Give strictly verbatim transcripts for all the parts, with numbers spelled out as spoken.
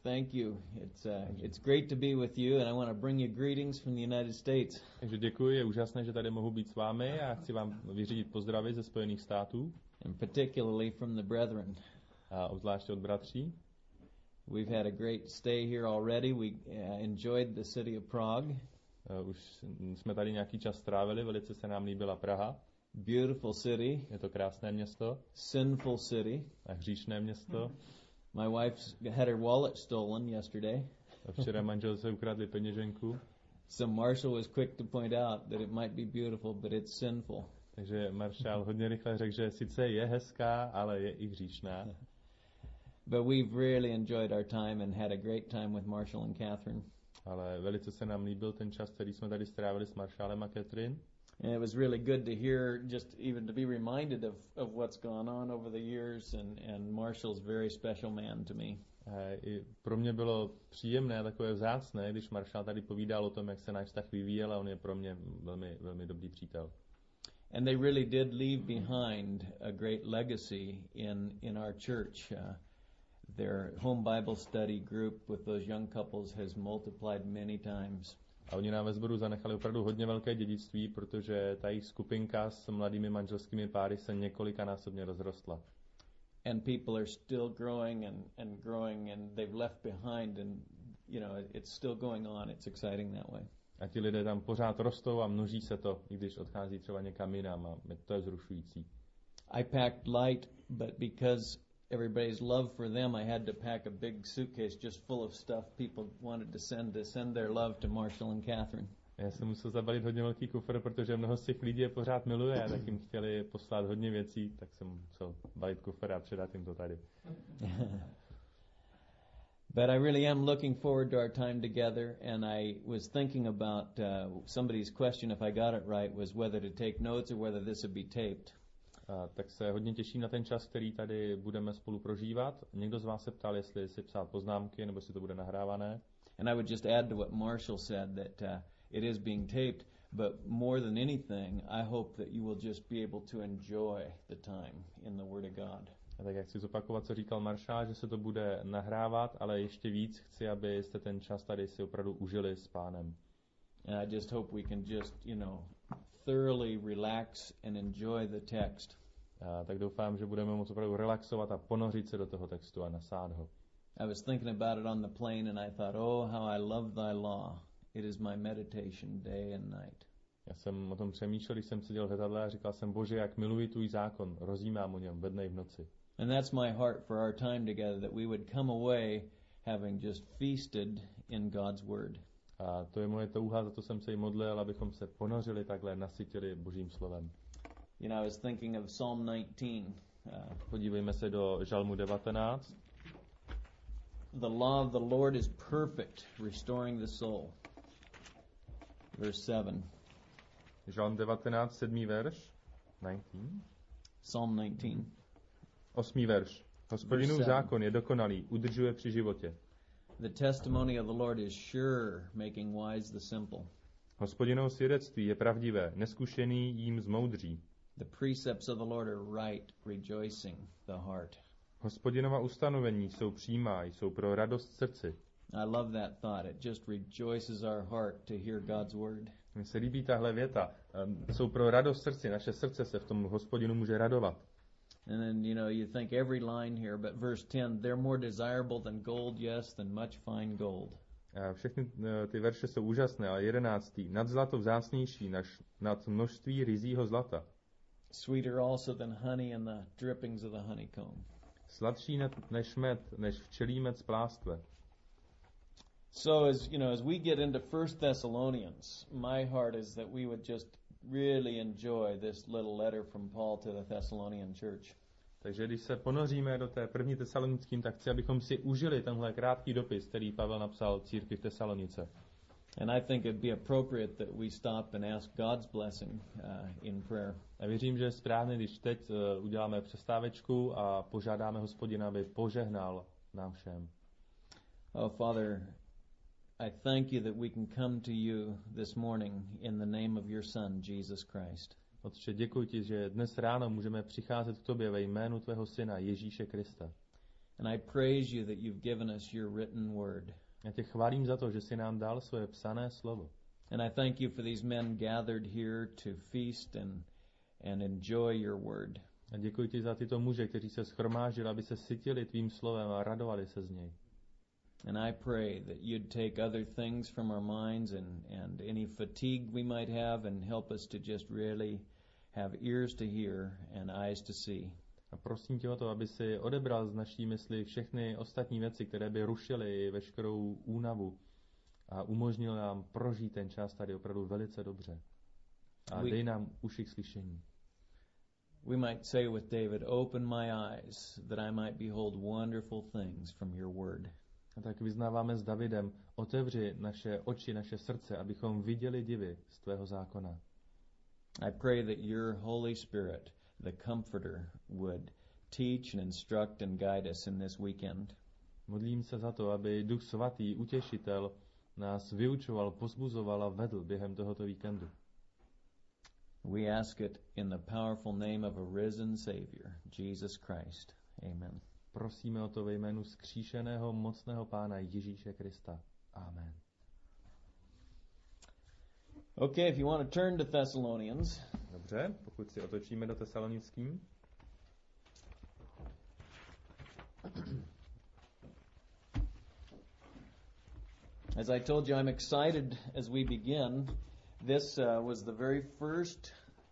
Thank you. It's uh, it's great to be with you, and I want to bring you greetings from the United States. Takže děkuji, je úžasné, že tady mohu být s vámi a chci vám vyřídit pozdravy ze Spojených států. And particularly from the brethren. A obzvláště od bratří. We've had a great stay here already. We uh, enjoyed the city of Prague. Uh, už jsme tady nějaký čas strávili, velice se nám líbila Praha. Beautiful city. Je to krásné město. Sinful city. A hříšné město. My wife had her wallet stolen yesterday. A včera manželce ukradli peněženku. So Marshall was quick to point out that it might be beautiful, but it's sinful. Takže Marshall hodně rychle řekl, že sice je hezká, ale je i hříšná. But we've really enjoyed our time and had a great time with Marshall and Catherine. Ale velice se nám líbil ten čas, který jsme tady strávili s Marshallem a Catherine. And it was really good to hear, just even to be reminded of, of what's gone on over the years, and, and Marshall's a very special man to me. I pro mě bylo příjemné, takové vzácné, když Marshall tady povídal o tom, jak se náš vztah vyvíjel, a on je pro mě velmi, velmi dobrý přítel. And they really did leave behind a great legacy in, in our church. Uh, their home Bible study group with those young couples has multiplied many times. A oni nám ve sboru zanechali opravdu hodně velké dědictví, protože ta jejich skupinka s mladými manželskými páry se několikanásobně rozrostla. And people are still growing and, and growing, and they've left behind, and you know it's still going on. It's exciting that way. A ti lidé tam pořád rostou a množí se to, i když odchází třeba někam jinam, a to je vzrušující. I packed light, but because everybody's love for them, I had to pack a big suitcase just full of stuff people wanted to send to send their love to Marshall and Catherine. Já jsem musel zabalit hodně velký kufr, protože mnoho z těch lidí je pořád miluje a tak jim chtěli poslat hodně věcí, tak jsem musel balit kufr a předat jim to tady. But I really am looking forward to our time together, and I was thinking about uh, somebody's question, if I got it right, was whether to take notes or whether this would be taped. A tak se hodně těším na ten čas, který tady budeme spolu prožívat. Někdo z vás se ptal, jestli si psát poznámky, nebo si to bude nahrávané. And I would just add to what Marshall said, that uh, it is being taped, but more than anything, I hope that you will just be able to enjoy the time in the Word of God. A tak já chci zopakovat, co říkal Marshall, že se to bude nahrávat, ale ještě víc chci, abyste ten čas tady si opravdu užili s Pánem. And I just hope we can just, you know, thoroughly relax and enjoy the text. A tak doufám, že budeme moct opravdu relaxovat a ponořit se do toho textu a nasát ho. I was thinking about it on the plane, and I thought, oh, how I love thy law. It is my meditation day and night. Já jsem o tom přemýšlel, když jsem seděl v letadle a říkal jsem, Bože, jak miluji tvůj zákon, rozjímám o něm ve dne i v noci. And that's my heart for our time together, that we would come away having just feasted in God's word. A to je moje touha, za to jsem se i modlil, abychom se ponořili takhle, nasytili Božím slovem. You know, I was thinking of Psalm nineteen. Uh, Podívejme se do Žalmu devatenáct. The law of the Lord is perfect, restoring the soul. Verse seven. Žalm devatenáct, sedmý verš. devatenáct. Psalm nineteen. Osmý verš. Hospodinův zákon je dokonalý, udržuje při životě. The testimony of the Lord is sure, making wise the simple. Hospodinovo svědectví je pravdivé, neskušený jím zmoudří. The precepts of the Lord are right, rejoicing the heart. Hospodinova ustanovení jsou přímá, jsou pro radost srdci. I love that thought. It just rejoices our heart to hear God's word. Mně se líbí tahle věta. Jsou pro radost srdci, naše srdce se v tom Hospodinu může radovat. And then, you know, you think every line here, but verse ten, they're more desirable than gold, yes, than much fine gold. A všechny ty verše jsou úžasné, ale jedenáctý. Nad zlato vzácnější, než nad množství ryzího zlata. Sweeter also than honey and the drippings of the honeycomb. Sladší než med, než včelí med z plástve. So as, you know, as we get into First Thessalonians, my heart is that we would just really enjoy this little letter from Paul to the Thessalonian church. Takže když se ponoříme do té první Tesalonickým, tak chci, abychom si užili tenhle krátký dopis, který Pavel napsal církvi v Tesalonice. And I think it'd be appropriate that we stop and ask God's blessing uh, in prayer. A věřím, že je správné, když teď uh, uděláme přestávečku a požádáme Hospodina, aby požehnal nám všem. Oh, Father, I thank you that we can come to you this morning in the name of your Son, Jesus Christ. Otče, děkuji ti, že dnes ráno můžeme přicházet k tobě ve jménu tvého syna Ježíše Krista. And I praise you that you've given us your written word. Já tě chválím za to, že jsi nám dal svoje psané slovo. And I thank you for these men gathered here to feast and and enjoy your word. A děkuji ti za tyto muže, kteří se shromáždili, aby se sytili tvým slovem a radovali se z něj. And I pray that you'd take other things from our minds and, and any fatigue we might have and help us to just really have ears to hear and eyes to see. A prosím tě o to, aby si odebral z naší mysli všechny ostatní věci, které by rušily veškerou únavu a umožnil nám prožít ten čas tady opravdu velice dobře. A dej nám uši k slyšení. We might say with David, open my eyes that I might behold wonderful things from your word. A tak vyznáváme s Davidem, otevři naše oči, naše srdce, abychom viděli divy z tvého zákona. I pray that your Holy Spirit, the Comforter, would teach and instruct and guide us in this weekend. Modlím se za to, aby Duch Svatý, utěšitel, nás vyučoval, pozbuzoval a vedl během tohoto víkendu. We ask it in the powerful name of a risen Savior, Jesus Christ. Amen. Prosíme o to ve jménu vzkříšeného mocného Pána Ježíše Krista. Amen. Okay, if you want to turn to Thessalonians. Dobře, pokud si otočíme do Tesalonickým. As I told you, I'm excited as we begin. This uh, was the very first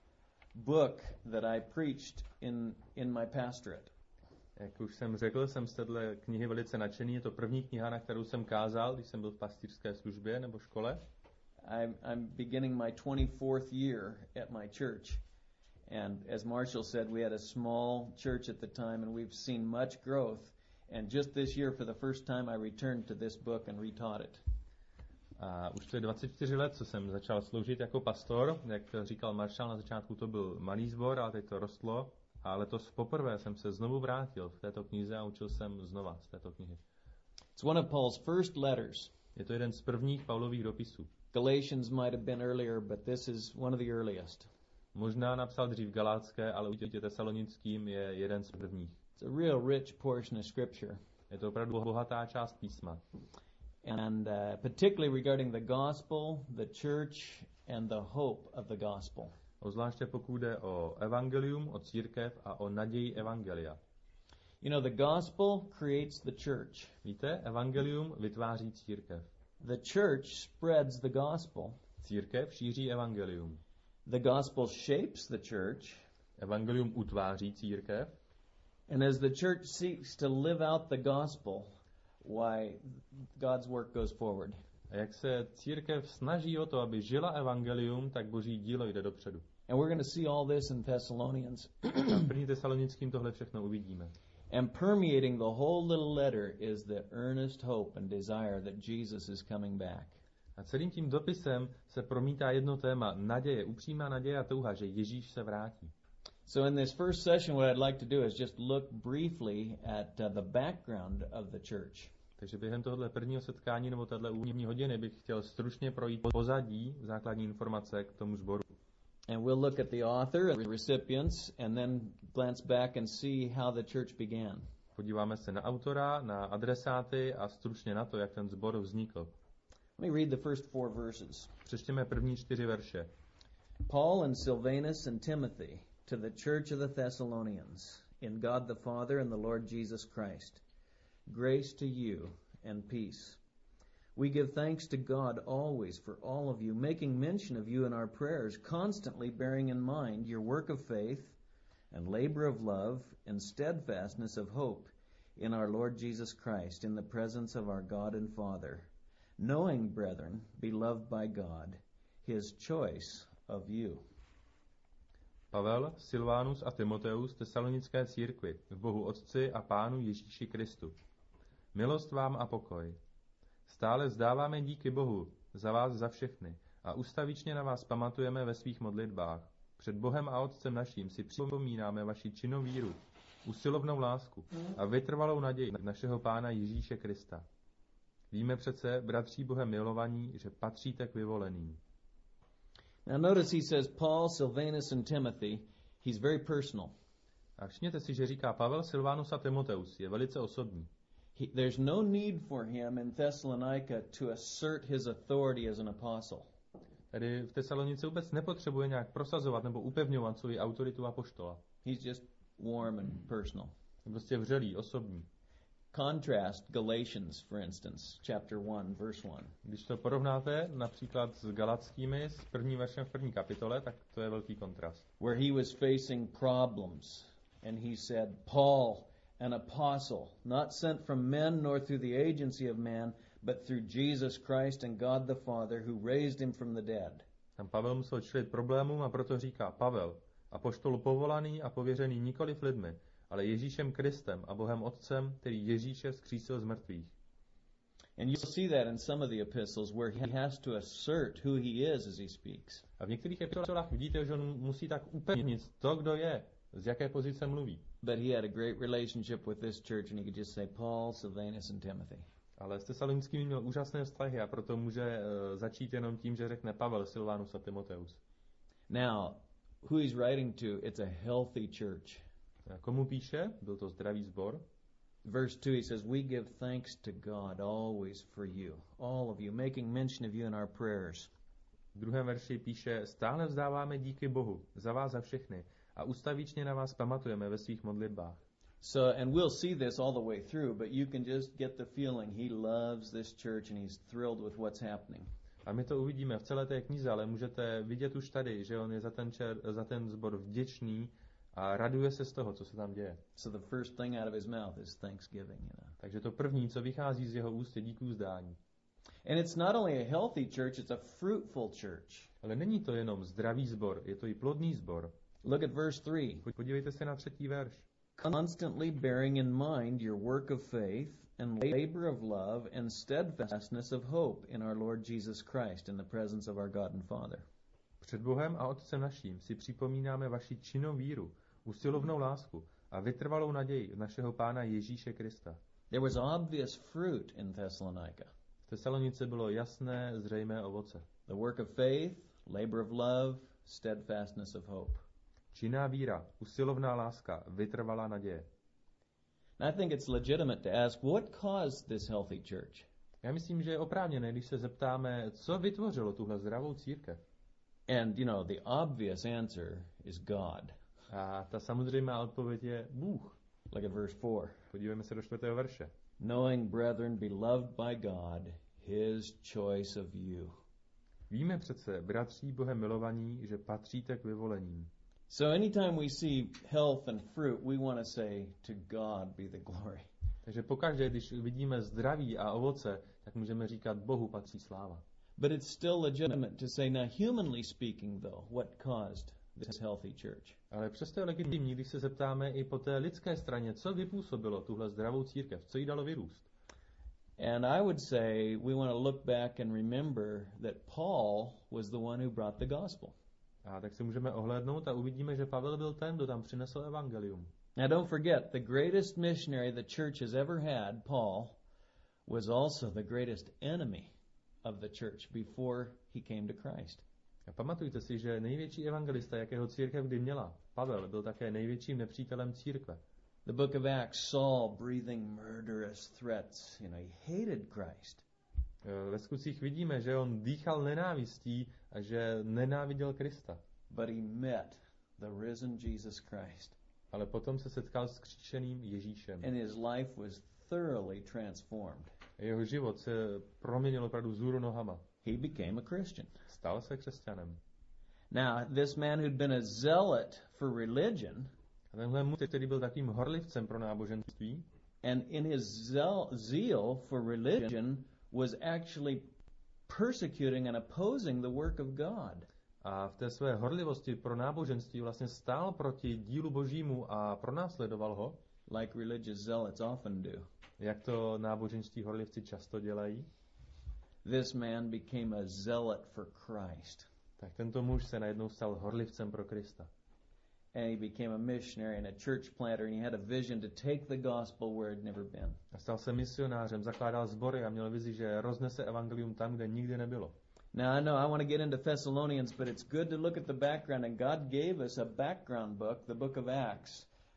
book that I preached in in my pastorate. Jak už jsem řekl, jsem z téhle knihy velice nadšený. Je to první kniha, na kterou jsem kázal, když jsem byl v pastýřské službě nebo škole. I'm, I'm beginning my twenty-fourth year at my church. And as Marshall said, we had a small church at the time, and we've seen much growth. And just this year, for the first time, I returned to this book and retaught it. A už to je dvacet čtyři let, co jsem začal sloužit jako pastor. Jak říkal Marshall, na začátku to byl malý sbor, ale teď to rostlo. A letos poprvé jsem se znovu vrátil v této knize a učil jsem znova z této knihy. It's one of Paul's first letters. Je to jeden z prvních Paulových dopisů. Galatians might have been earlier, but this is one of the earliest. Možná napsal dřív Galátské, ale určitě Tesalonickým je jeden z prvních. It's a real rich portion of scripture. Je to opravdu bohatá část písma. And uh, particularly regarding the gospel, the church, and the hope of the gospel. Zvláště pokud jde o evangelium, o církev a o naději evangelia. You know, the gospel creates the church. Víte, evangelium vytváří církev. The church spreads the gospel. Církev šíří evangelium. The gospel shapes the church. Evangelium utváří církev. And as the church seeks to live out the gospel, why God's work goes forward. A jak se církev snaží o to, aby žila evangelium, tak boží dílo jde dopředu. And we're going to see all this in Thessalonians. V první Tesalonickým tohle všechno uvidíme. And permeating the whole little letter is the earnest hope and desire that Jesus is coming back. A celým tím dopisem se promítá jedno téma, naděje, upřímná naděje a touha, že Ježíš se vrátí. So in this first session, what I'd like to do is just look briefly at uh, the background of the church. Takže během tohoto prvního setkání nebo této úvodní hodiny bych chtěl stručně projít pozadí, základní informace k tomu sboru. And we'll look at the author and the recipients and then glance back and see how the church began. Podíváme se na autora, na adresáty a stručně na to, jak ten sbor vznikl. Let me read the first four verses. Přečtěme první čtyři verše. Paul and Silvanus and Timothy to the church of the Thessalonians, in God the Father and the Lord Jesus Christ. Grace to you and peace. We give thanks to God always for all of you, making mention of you in our prayers, constantly bearing in mind your work of faith and labor of love and steadfastness of hope in our Lord Jesus Christ, in the presence of our God and Father, knowing, brethren, beloved by God, his choice of you. Pavel, Silvanus a Timoteus Tesalonické církvi, v Bohu Otci a Pánu Ježíši Kristu. Milost vám a pokoj. Stále vzdáváme díky Bohu za vás za všechny a ustavičně na vás pamatujeme ve svých modlitbách. Před Bohem a Otcem naším si připomínáme vaši činnou víru, usilovnou lásku a vytrvalou naději našeho Pána Ježíše Krista. Víme přece, bratří Bohem milovaní, že patříte k vyvoleným. Now notice he says Paul, Silvanus and Timothy. He's very personal. A všimněte si, že říká Pavel, Silvanus a Timoteus. Je velice osobní. He, there's no need for him in Thessalonica to assert his authority as an apostle. Tady v Tesalonice vůbec nepotřebuje nějak prosazovat nebo upevňovat svou autoritu apoštola. He's just warm and personal. Je prostě vřelý, osobní. Contrast Galatians, for instance, chapter one, verse one. Když to porovnáte například s Galackými, s prvním veršem v první kapitole, tak to je velký kontrast. Where he was facing problems, and he said, Paul, an apostle, not sent from men nor through the agency of man, but through Jesus Christ and God the Father, who raised him from the dead. Tam Pavel musel čelit problémům a proto říká Pavel, apoštol povolaný a pověřený nikoliv lidmi, ale Ježíšem Kristem a Bohem Otcem, který Ježíše vzkřísil z mrtvých. And you'll see that in some of the epistles where he has to assert who he is as he speaks. A v některých epistolách vidíte, že on musí tak upevnit to, kdo je, z jaké pozice mluví. But he had a great relationship with this church and he could just say Paul, Silvanus and Timothy. Ale s Tesalonickými měl úžasné vztahy a proto může uh, začít jenom tím, že řekne Pavel, Silvanus a Timoteus. Now, who he's writing to, it's a healthy church. A komu píše? Byl to zdravý sbor. Verse two, he says, we give thanks to God always for you, all of you, making mention of you in our prayers. V druhém verši píše, stále vzdáváme díky Bohu, za vás za všechny, a ustavičně na vás pamatujeme ve svých modlitbách. So, and we'll see this all the way through, but you can just get the feeling he loves this church and he's thrilled with what's happening. A my to uvidíme v celé té knize, ale můžete vidět už tady, že on je za ten, čer, za ten sbor vděčný a raduje se z toho, co se tam děje. So the first thing out of his mouth is thanksgiving, you know. Takže to první, co vychází z jeho úst, je díků vzdání. And it's not only a healthy church, it's a fruitful church. Ale není to jenom zdravý sbor, je to i plodný sbor. Look at verse three. Podívejte se na třetí verš. Constantly bearing in mind your work of faith and labor of love and steadfastness of hope in our Lord Jesus Christ in the presence of our God and Father. Před Bohem a Otcem naším si připomínáme vaši činnou víru, usilovnou lásku a vytrvalou naději našeho Pána Ježíše Krista. There was obvious fruit in Thessalonica. V Tesalonice bylo jasné, zřejmé ovoce. The work of faith, labor of love, steadfastness of hope. Činná víra, usilovná láska, vytrvalá naděje. And I think it's legitimate to ask, what caused this healthy church? Já myslím, že je oprávněné, když se zeptáme, co vytvořilo tuhle zdravou církev. And, you know, the obvious answer is God. A ta samozřejmá odpověď je Bůh. Look at verse four. Podívejme se do čtvrtého verše. Knowing, brethren, beloved by God, his choice of you. Víme přece, bratří Bohem milovaní, že patříte k vyvolením. So anytime we see health and fruit, we want to say, to God be the glory. Takže pokaždé, když vidíme zdraví a ovoce, tak můžeme říkat, Bohu patří sláva. But it's still legitimate to say, now humanly speaking though, what caused this healthy church? Ale přesto je legitimní, když se zeptáme i po té lidské straně, co vypůsobilo tuhle zdravou církev, co jí dalo vyrůst. And I would say we want to look back and remember that Paul was the one who brought the gospel. A tak se můžeme ohlédnout a uvidíme, že Pavel byl ten, kdo tam přinesl evangelium. Now don't forget, the greatest missionary the church has ever had, Paul, was also the greatest enemy of the church before he came to Christ. A pamatujte si, že největší evangelista, jakého církev kdy měla, Pavel, byl také největším nepřítelem církve. The book of Acts, Saul breathing murderous threats, you know, he hated Christ. Ve skutcích vidíme, že on dýchal nenávistí a že nenáviděl Krista. But he met the risen Jesus Christ. Ale potom se setkal s kříšeným Ježíšem. And his life was thoroughly transformed. Jeho život se proměnil opravdu vzhůru nohama. He became a Christian. Stal se křesťanem. Now, this man who'd been a zealot for religion, a tenhle muž, který byl takovým horlivcem pro náboženství, and in his zeal, zeal for religion was actually persecuting and opposing the work of God. A v té své horlivosti pro náboženství vlastně stál proti dílu Božímu a pronásledoval ho. Like religious zealots often do. Jak to náboženští horlivci často dělají. This man became a zealot for Christ. Tak tento muž se najednou stal horlivcem pro Krista. And he became a missionary and a church planter, and he had a vision to take the gospel where it never been. A stal se misionářem, zakládal sbory a měl vizi, že roznese evangelium tam, kde nikdy nebylo. Now I know I want to get into Thessalonians, but it's good to look at the background, and God gave us a background book, the book of Acts,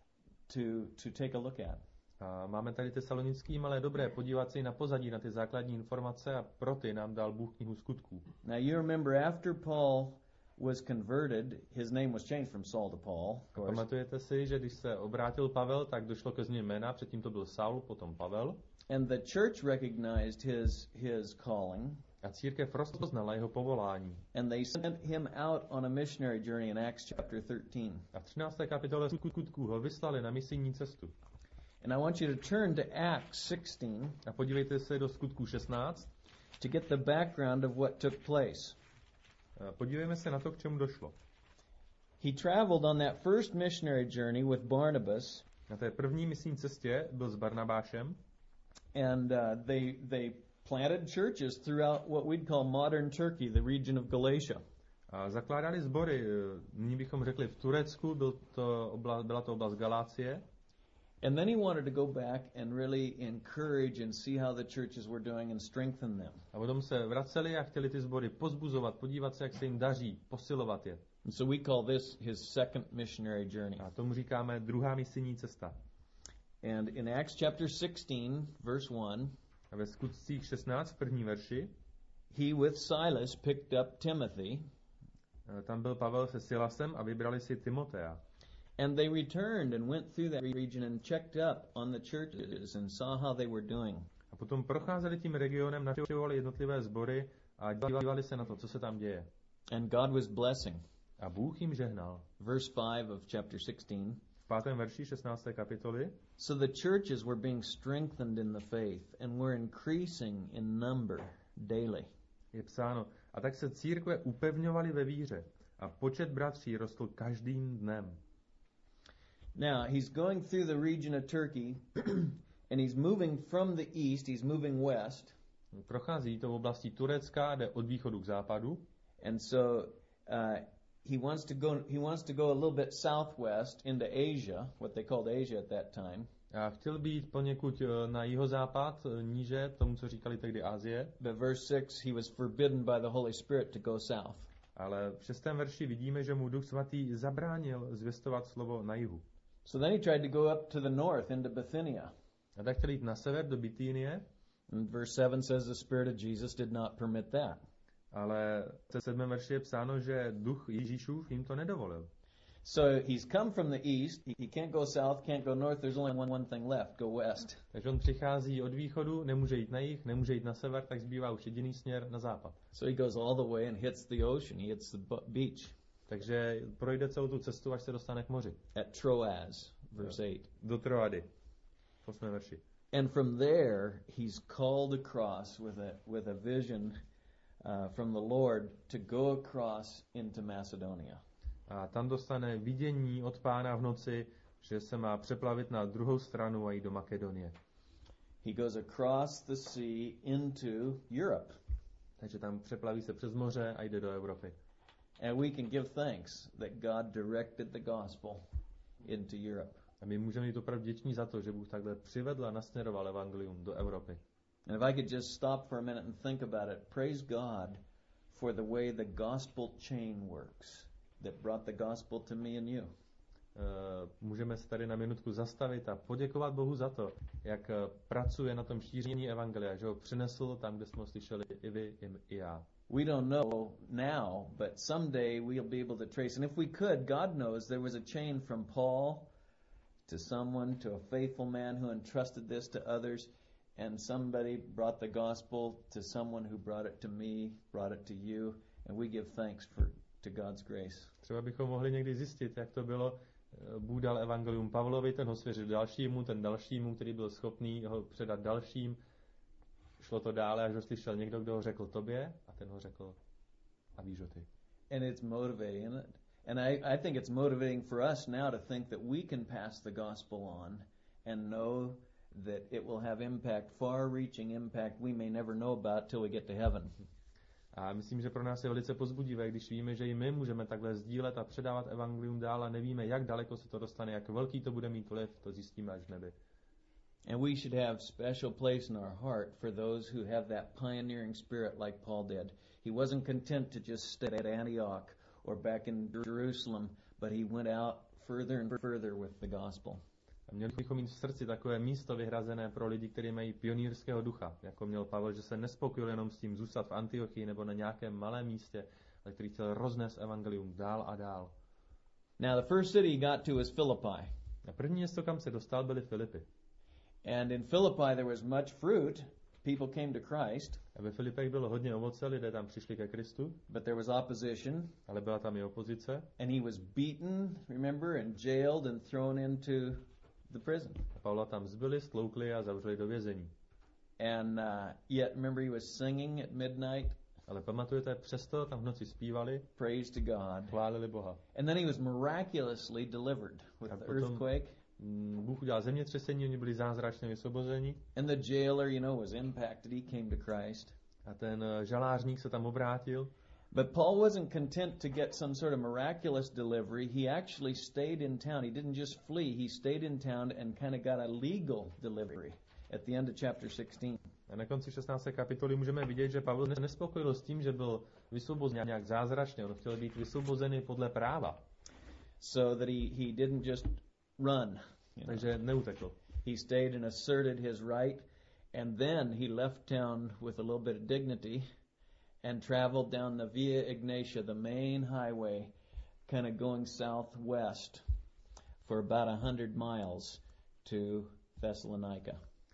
to, to take a look at. A máme tady Tesalonickým, ale je dobré podívat se i na pozadí, na ty základní informace a pro ty nám dal Bůh knihu skutků. Now you remember after Paul was converted, his name was changed from Saul to Paul. Of course. Pamatujete si, že když se obrátil Pavel, tak došlo ke změně jména, předtím to byl Saul, potom Pavel. And the church recognized his his calling. A církev rozpoznala jeho povolání. And they sent him out on a missionary journey in Acts chapter thirteen. A v třinácté kapitole skutků ho vyslali na misijní cestu. And I want you to turn to Acts sixteen. A podívejte se do skutků šestnáct. To get the background of what took place. Podívejme se na to, k čemu došlo. He traveled on that first missionary journey with Barnabas. Na té první misijní cestě byl s Barnabášem. And uh, they they planted churches throughout what we'd call modern Turkey, the region of Galatia. A zakládali sbory, nyní bychom řekli v Turecku, byl to oblast, byla to oblast Galácie. And then he wanted to go back and really encourage and see how the churches were doing and strengthen them. A potom se vraceli a chtěli ty sbory pozbuzovat, podívat se, jak se jim daří, posilovat je. And so we call this his second missionary journey. A tomu říkáme druhá misijní cesta. And in Acts chapter sixteen, verse one, a ve skutcích šestnáct, v první verši, he with Silas picked up Timothy. Tam byl Pavel se Silasem a vybrali si Timotea. And they returned and went through that region and checked up on the churches and saw how they were doing. A potom procházeli tím regionem, navštěvovali jednotlivé sbory a dívali se na to, co se tam děje. And God was blessing. A Bůh jim žehnal. Verse five of chapter sixteen. V pátém verši šestnácté kapitoly. So the churches were being strengthened in the faith and were increasing in number daily. Je psáno, a tak se církve upevňovaly ve víře a počet bratří rostl každým dnem. Now, he's going through the region of Turkey and he's moving from the east, he's moving west. Prochází to v oblasti Turecka, jde od východu k západu. And so uh, he wants to go he wants to go a little bit southwest into Asia, what they called Asia at that time. A chtěl být poněkud na jihozápad, níže, tomu, co říkali tehdy Asie. But verse six, he was forbidden by the Holy Spirit to go south. Ale v šestém verši vidíme, že mu Duch Svatý zabránil zvěstovat slovo na jihu. So then he tried to go up to the north into Bithynia. A tak chtěl jít na sever do Bitynie. And verse seven says the Spirit of Jesus did not permit that. Ale v sedmém verši je psáno, že Duch Ježíšův jim to nedovolil. So he's come from the east, he can't go south, can't go north, there's only one, one thing left, go west. Takže on přichází od východu, nemůže jít na jih, nemůže jít na sever, tak zbývá už jediný směr na západ. So he goes all the way and hits the ocean, he hits the beach. Takže projde celou tu cestu, až se dostane k moři. At Troas, verse eight. Do Troady, v osmém verši. And from there, he's called across with a, with a vision uh, from the Lord to go across into Macedonia. A tam dostane vidění od Pána v noci, že se má přeplavit na druhou stranu a jít do Makedonie. He goes across the sea into Europe. Takže tam přeplaví se přes moře a jde do Evropy. And we can give thanks that God directed the gospel into Europe. A my můžeme být opravdu vděční za to, že Bůh takhle přivedl a nasměroval evangelium do Evropy. And if I could just stop for a minute and think about it, praise God for the way the gospel chain works that brought the gospel to me and you. Uh, můžeme se tady na minutku zastavit a poděkovat Bohu za to, jak uh, pracuje na tom šíření evangelia, že ho přinesl tam, kde jsme ho slyšeli i vy, i, i já. We don't know now, but someday we'll be able to trace. And if we could, God knows there was a chain from Paul to someone, to a faithful man who entrusted this to others, and somebody brought the gospel to someone who brought it to me, brought it to you, and we give thanks for to God's grace. Třeba bychom mohli někdy zjistit, jak to bylo. Bůh dal evangelium Pavlovi, ten ho svěřil dalšímu, ten dalšímu, který byl schopný ho předat dalším. Šlo to dále, až ho slyšel někdo, kdo ho řekl tobě, a ten ho řekl, a víš o ty. And it's motivating, isn't it? And I, I think it's motivating for us now to think that we can pass the gospel on and know that it will have impact, far-reaching impact we may never know about till we get to heaven. A myslím, že pro nás je velice povzbudivé, když víme, že i my můžeme takhle sdílet a předávat evangelium dál a nevíme, jak daleko se to dostane, jak velký to bude mít vliv, to zjistíme až v nebi. And we should have special place in our heart for those who have that pioneering spirit like Paul did. He wasn't content to just stay at Antioch or back in Jerusalem, but he went out further and further with the gospel. A měli bychom mít v srdci takové místo vyhrazené pro lidi, kteří mají pionýrského ducha, jako měl Pavel, že se nespokojil jenom s tím zůstat v Antiochii nebo na nějakém malém místě, ale který chtěl roznést evangelium dál a dál. Now the first city he got to was Philippi. A první město, kam se dostal, byly Filipy. And in Philippi there was much fruit. People came to Christ. A ve Filipech bylo hodně ovoce, lidé tam přišli ke Kristu. But there was opposition. Ale byla tam i opozice. And he was beaten, remember, and jailed and thrown into the prison. A Pavla tam zbyli, stloukli a zavřeli do vězení. And uh, yet, remember, he was singing at midnight. Ale pamatujete, přesto tam v noci zpívali, praise to God, chválili Boha. And then he was miraculously delivered with the earthquake. Bůh udělal zemětřesení, oni byli zázračně vysvobozeni. And the jailer, you know, was impacted. He came to Christ. A ten žalářník se tam obrátil. But Paul wasn't content to get some sort of miraculous delivery. He actually stayed in town. He didn't just flee. He stayed in town and kind of got a legal delivery at the end of chapter sixteen. A na konci šestnácté kapitoly můžeme vidět, že Pavel nespokojil s tím, že byl vysvobozen nějak zázračně. On chtěl být vysvobozený podle práva. So that he, he didn't just run. You know. Takže neutekl. He stayed and asserted his right, and then he left town with a little bit of dignity and traveled down the Via Ignatia, the main highway, kind of going southwest for about a hundred miles to Thessalonica.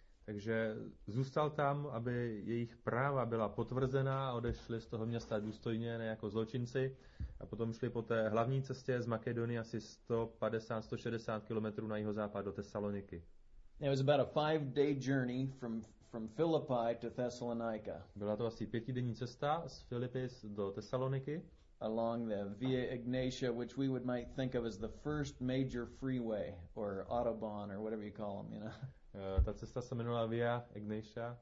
Takže zůstal tam, aby jejich práva byla potvrzená a odešli z toho města důstojně, ne jako zločinci. A potom šli po té hlavní cestě z Makedonie asi sto padesát až sto šedesát kilometrů na jihozápad do Tesaloniky. It was about a five-day journey from from Philippi to Thessalonica. Byla to asi pětidenní cesta z Filipis do Tesaloniky. Along the Via Ignatia, which we would might think of as the first major freeway or autobahn or whatever you call them, you know. Uh, ta cesta se jmenovala Via Ignatia.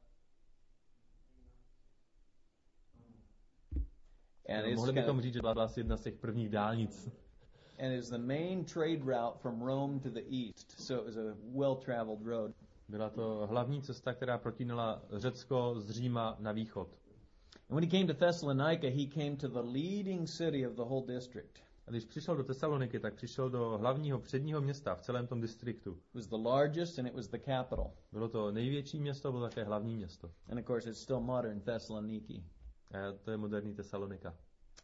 And mohli bychom říct, že byla asi jedna z těch prvních dálnic. And is the main trade route from Rome to the east, so it was a well-traveled road. Byla to hlavní cesta, která protínala Řecko z Říma na východ. And when he came to Thessalonica, he came to the leading city of the whole district. A když přišel do Tesaloniky, tak přišel do hlavního předního města v celém tom distriktu. It was the largest and it was the capital. Bylo to největší město, bylo také hlavní město. And of course it's still modern Thessaloniki. A to je moderní Tesalonika.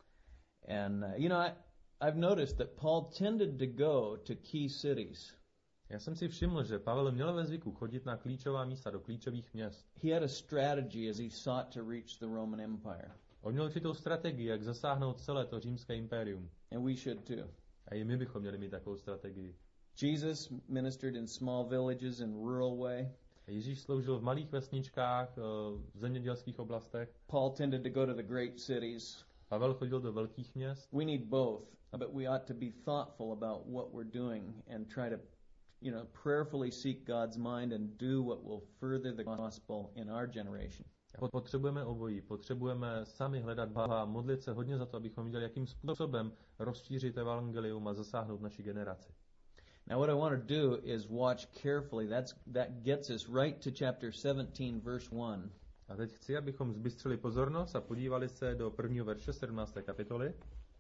And uh, you know, I, I've noticed that Paul tended to go to key cities. Já jsem si všiml, že Pavel měl ve zvyku chodit na klíčová místa, do klíčových měst. He had a strategy as he sought to reach the Roman Empire. On měl určitou strategii, jak zasáhnout celé to římské impérium. And we should too. A i my bychom měli mít takovou strategii. Jesus ministered in small villages in rural way. Ježíš sloužil v malých vesničkách, v zemědělských oblastech. Paul tended to go to the great cities. Pavel chodil do velkých měst. We need both, but we ought to be thoughtful about what we're doing and try to, you know, prayerfully seek God's mind and do what will further the gospel in our generation. Potřebujeme obojí. Potřebujeme sami hledat Boha a modlit se hodně za to, abychom viděli, jakým způsobem rozšířit evangelium a zasáhnout naši generaci. Now what I want to do is watch carefully. That's that gets us right to chapter seventeen verse one. A teď chci, abychom zbystřili pozornost a podívali se do prvního verše sedmnácté kapitoly.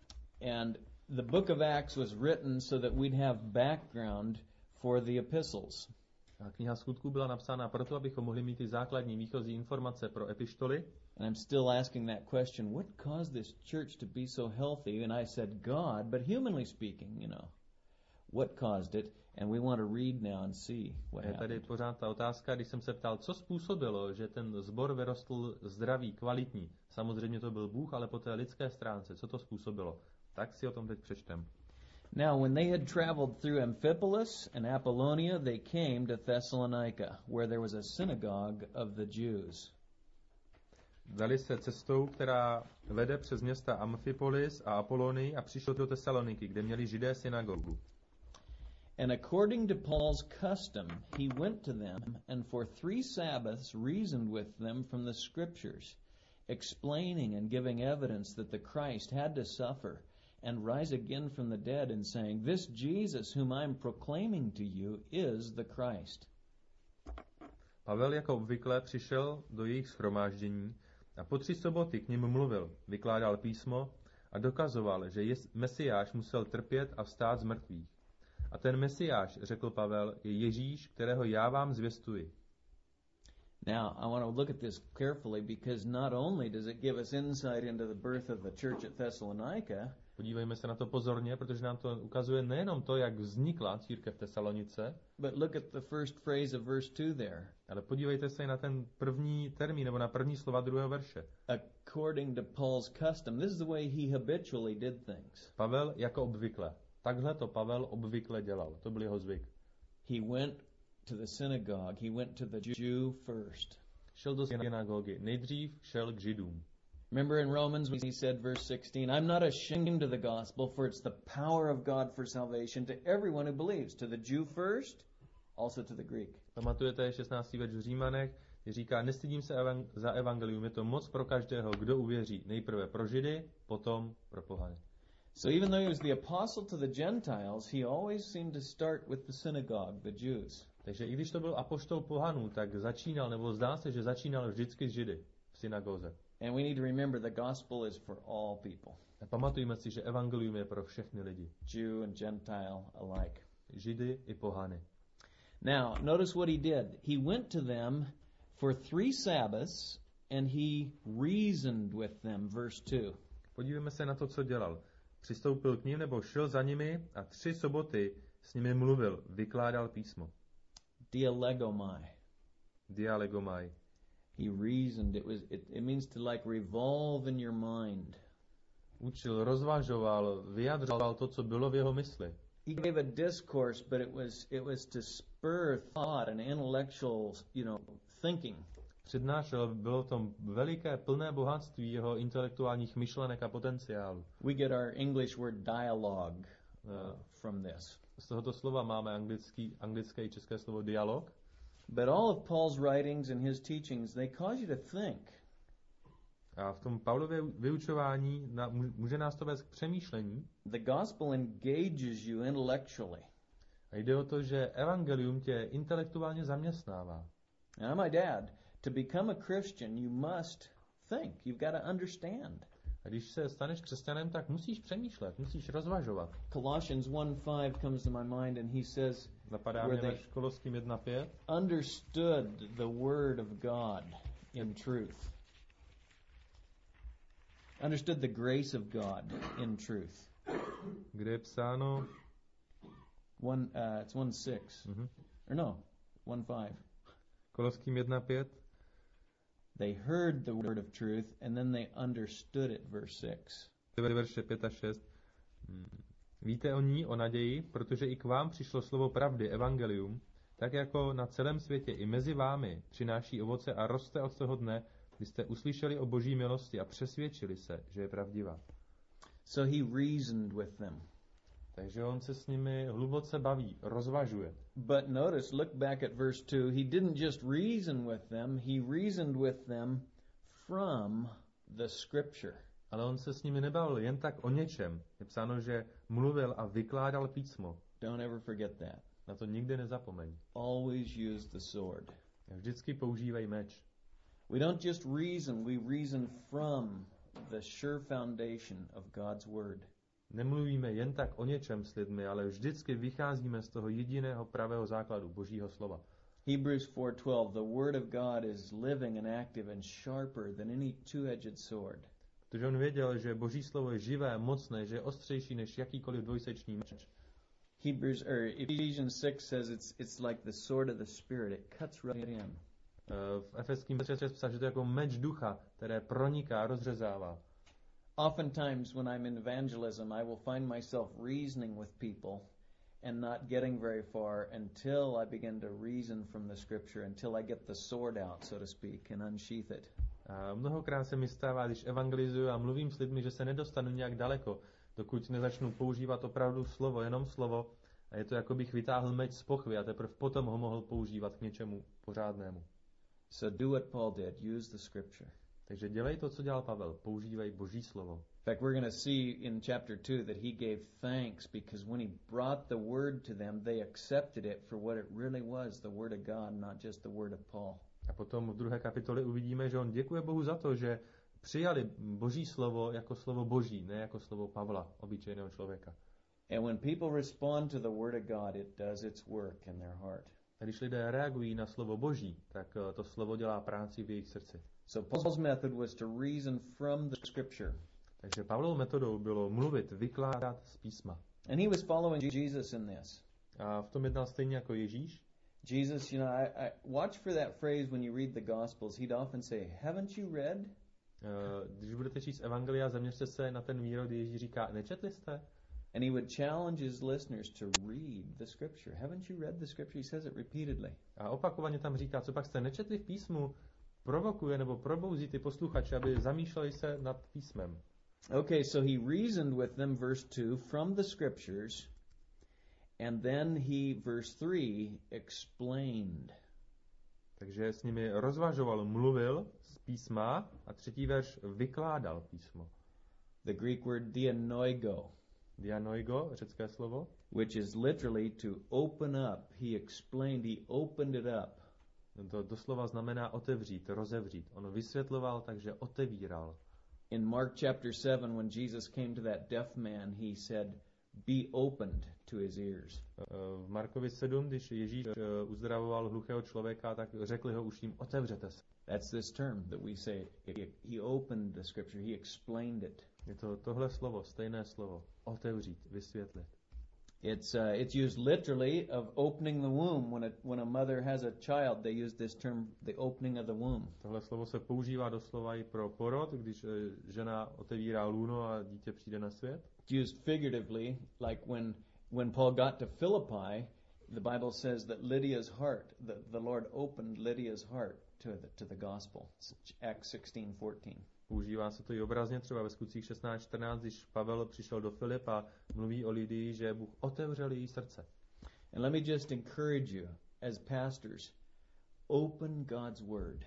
And the book of Acts was written so that we'd have background for the epistles. A kniha Skutků byla napsána proto, abychom mohli mít ty základní výchozí informace pro epištoly. And I'm still asking that question, what caused this church to be so healthy? And I said God, but humanly speaking, you know, what caused it? And we want to read now and see what Je happened. tady pořád ta otázka, když jsem se ptal, co způsobilo, že ten sbor vyrostl zdravý, kvalitní. Samozřejmě to byl Bůh, ale po té lidské stránce, co to způsobilo? Tak si o tom teď přečtem. Now, when they had traveled through Amphipolis and Apollonia, they came to Thessalonica, where there was a synagogue of the Jews. Dali se cestou, která vede přes města Amphipolis a Apolonii a přišel do Tesaloniky, kde měli Židé synagogu. And according to Paul's custom, he went to them and for three Sabbaths reasoned with them from the Scriptures, explaining and giving evidence that the Christ had to suffer and rise again from the dead, and saying, this Jesus whom I am proclaiming to you is the Christ. Pavel jako obvykle přišel do jejich shromáždění a po tři soboty k nim mluvil, vykládal písmo a dokazoval, že Mesiáš musel trpět a vstát z mrtvých. A ten Mesiáš, řekl Pavel, je Ježíš, kterého já vám zvěstuji. Now, I want to look at this carefully because not only does it give us insight into the birth of the church at Thessalonica, Podívejme se na to pozorně, protože nám to ukazuje nejenom to, jak vznikla církev v Tesalonice, but look at the first phrase of verse two there. ale podívejte se i na ten první termín, nebo na první slova druhého verše. According to Paul's custom, this is the way he habitually did things. Pavel jako obvykle. Takhle to Pavel obvykle dělal. To byl jeho zvyk. He went to the synagogue. He went to the Jew first. Šel do synagogy. Nejdřív šel k Židům. Remember in Romans he said, verse sixteen, I'm not ashamed of the gospel, for it's the power of God for salvation to everyone who believes, to the Jew first, also to the Greek. Pamatujete šestnáctý verš v Římanech, kde říká, nestydím se evang- za evangelium, je to moc pro každého, kdo uvěří. Nejprve pro Židy, potom pro pohany. So even though he was the apostle to the Gentiles, he always seemed to start with the synagogue, the Jews. Takže i když to byl apoštol pohanů, tak začínal, nebo zdá se, že začínal vždycky s Židy v synagoze. And we need to remember the gospel is for all people, A pamatujme si, že evangelium je pro všechny lidi. Jew and Gentile alike. Židy i pohany. Now, notice what he did. He went to them for three Sabbaths and he reasoned with them, verse two. Podívejme se na to, co dělal. Přistoupil k nim, nebo šel za nimi a tři soboty s nimi mluvil, vykládal písmo. Dialegomai. Dialegomai. He reasoned. It was. It, it means to like revolve in your mind. Učil, rozvažoval, vyjadřoval to, co bylo v jeho mysli. He gave a discourse, but it was it was to spur thought and intellectual, you know, thinking. Přednášel, bylo v tom veliké, plné bohatství jeho intelektuálních myšlenek a potenciálu. We get our English word dialogue uh, from this. Z tohoto slova máme anglický, anglické i české slovo dialog. But all of Paul's writings and his teachings, they cause you to think. A v tom Paulově vyučování na, může nás to vést k přemýšlení. The gospel engages you intellectually. A jde o to, že evangelium tě intelektuálně zaměstnává. Now, my dad, to become a Christian, you must think. You've got to understand. A když se staneš křesťanem, tak musíš přemýšlet, musíš rozvažovat. Colossians one five comes to my mind and he says, Napadá mě verš Koloským jedna pět. Understood the word of God in truth. Understood the grace of God in truth. Kde je psáno? One, uh, it's one six. Uh-huh. Or no, one five. Koloským jedna pět. They heard the word of truth and then they understood it, verse six. Verše pět a šest. Víte o ní, o naději, protože i k vám přišlo slovo pravdy, evangelium, tak jako na celém světě i mezi vámi přináší ovoce a roste od toho dne, kdy jste uslyšeli o Boží milosti a přesvědčili se, že je pravdivá. So he reasoned with them. Takže on se s nimi hluboce baví, rozvažuje. But notice, look back at verse two, he didn't just reason with them, he reasoned with them from the scripture. Ale on se s nimi nebavil jen tak o něčem. Je psáno, že mluvil a vykládal písmo. Don't ever forget that. Na to nikdy nezapomeň. Always use the sword. Vždycky používej meč. We don't just reason, we reason from the sure foundation of God's word. Nemluvíme jen tak o něčem s lidmi, ale vždycky vycházíme z toho jediného pravého základu Božího slova. Hebrews four twelve, the word of God is living and active and sharper than any two-edged sword. Protože on věděl, že Boží slovo je živé, mocné, že je ostřejší než jakýkoliv dvojsečný meč. Hebrews or Ephesians six says it's it's like the sword of the spirit. It cuts right in. V Efeským šest psal, že to je jako meč ducha, které proniká, rozřezává. Oftentimes when I'm in evangelism, I will find myself reasoning with people and not getting very far until I begin to reason from the scripture, until I get the sword out, so to speak, and unsheath it. A mnohokrát se mi stává, když evangelizuju a mluvím s lidmi, že se nedostanu nějak daleko, dokud nezačnu používat opravdu slovo, jenom slovo, a je to, jako bych vytáhl meč z pochvy a teprve potom ho mohl používat k něčemu pořádnému. So do what Paul did, use the scripture. Takže dělej to, co dělal Pavel, používej Boží slovo. In fact, we're going to see in chapter two that he gave thanks because when he brought the word to them, they accepted it for what it really was, the word of God, not just the word of Paul. A potom v druhé kapitole uvidíme, že on děkuje Bohu za to, že přijali Boží slovo jako slovo Boží, ne jako slovo Pavla, obyčejného člověka. And when people respond to the Word of God, it does its work in their heart. A když lidé reagují na slovo Boží, tak to slovo dělá práci v jejich srdci. So Paul's method was to reason from the Scripture. Takže Pavlovou metodou bylo mluvit, vykládat z písma. And he was following Jesus in this. A v tom jednal stejně jako Ježíš. Jesus, you know, I, I watch for that phrase when you read the Gospels. He'd often say, "Haven't you read?" Uh, když budete číst evangelia, zaměřte se na ten výrok, kdy Ježíš říká, nečetli jste? And he would challenge his listeners to read the Scripture. Haven't you read the Scripture? He says it repeatedly. A opakovaně tam říká, co pak jste nečetli v písmu, provokuje nebo probouzí ty posluchače, aby zamýšleli se nad písmem. Okay, so he reasoned with them, verse two, from the Scriptures, and then he, verse three, explained. Takže s nimi rozvažoval, mluvil z písma a třetí verš vykládal písmo. The Greek word dianoigo, Dianoigo, řecké slovo, which is literally to open up. He explained, he opened it up. to doslova znamená otevřít, rozevřít. On vysvětloval, takže otevíral. In Mark chapter seven, when Jesus came to that deaf man, he said, "Be opened to his ears." V Markovi sedm, když Ježíš uzdravoval hluchého člověka, tak řekl jeho uším, otevřete se. That's this term that we say. He opened the Scripture. He explained it. Je to tohle slovo, stejné slovo. Otevřít, vysvětlit. It's uh, it's used literally of opening the womb. When a when a mother has a child, they use this term, the opening of the womb. Tohle slovo se používá doslova i pro porod, když žena otevírá lůno a dítě přijde na svět. It's used figuratively, like when when Paul got to Philippi, the Bible says that Lydia's heart, the, the Lord opened Lydia's heart to the to the gospel. Acts sixteen fourteen. Používá se to i obrazně, třeba ve Skutcích šestnáct čtrnáct, když Pavel přišel do Filip a mluví o Lidii, že Bůh otevřel její srdce. And let me just encourage you, as pastors, open God's word,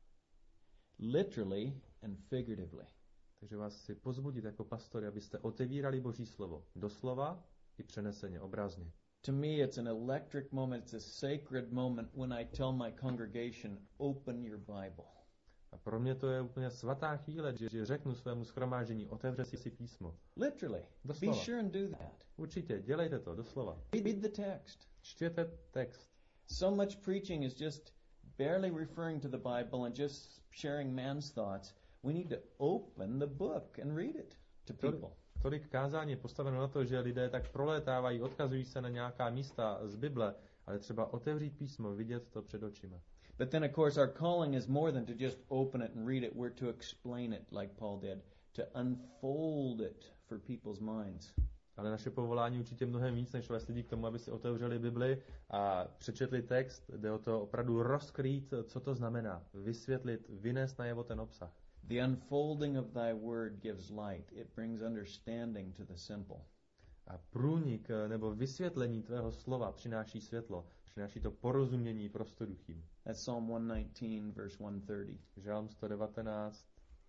literally and figuratively. Takže vás chci pozbudit jako pastory, abyste otevírali Boží slovo, doslova i přeneseně, obrazně. To me, it's an electric moment, it's a sacred moment when I tell my congregation, open your Bible. A pro mě to je úplně svatá chvíle, že řeknu svému shromáždění, otevře si písmo. Literally. Doslova. Be sure and do that. Určitě, dělejte to, doslova. Read the text. Čtěte text. So much preaching is just barely referring to the Bible and just sharing man's thoughts. We need to open the book and read it to people. Tolik kázání je postaveno na to, že lidé tak prolétávají, odkazují se na nějaká místa z Bible, ale třeba otevřít písmo, vidět to před očima. But then, of course, our calling is more than to just open it and read it. We're to explain it, like Paul did, to unfold it for people's minds. Ale naše povolání určitě mnohem víc, než vést lidi k tomu, aby si otevřeli Bibli a přečetli text. Jde o to opravdu rozkrýt, co to znamená. Vysvětlit, vynést najevo ten obsah. The unfolding of thy word gives light. It brings understanding to the simple. A průnik nebo vysvětlení tvého slova přináší světlo. Přináší to porozumění prostoduchým. That's Psalm one nineteen, verse one thirty. Žálm sto devatenáct,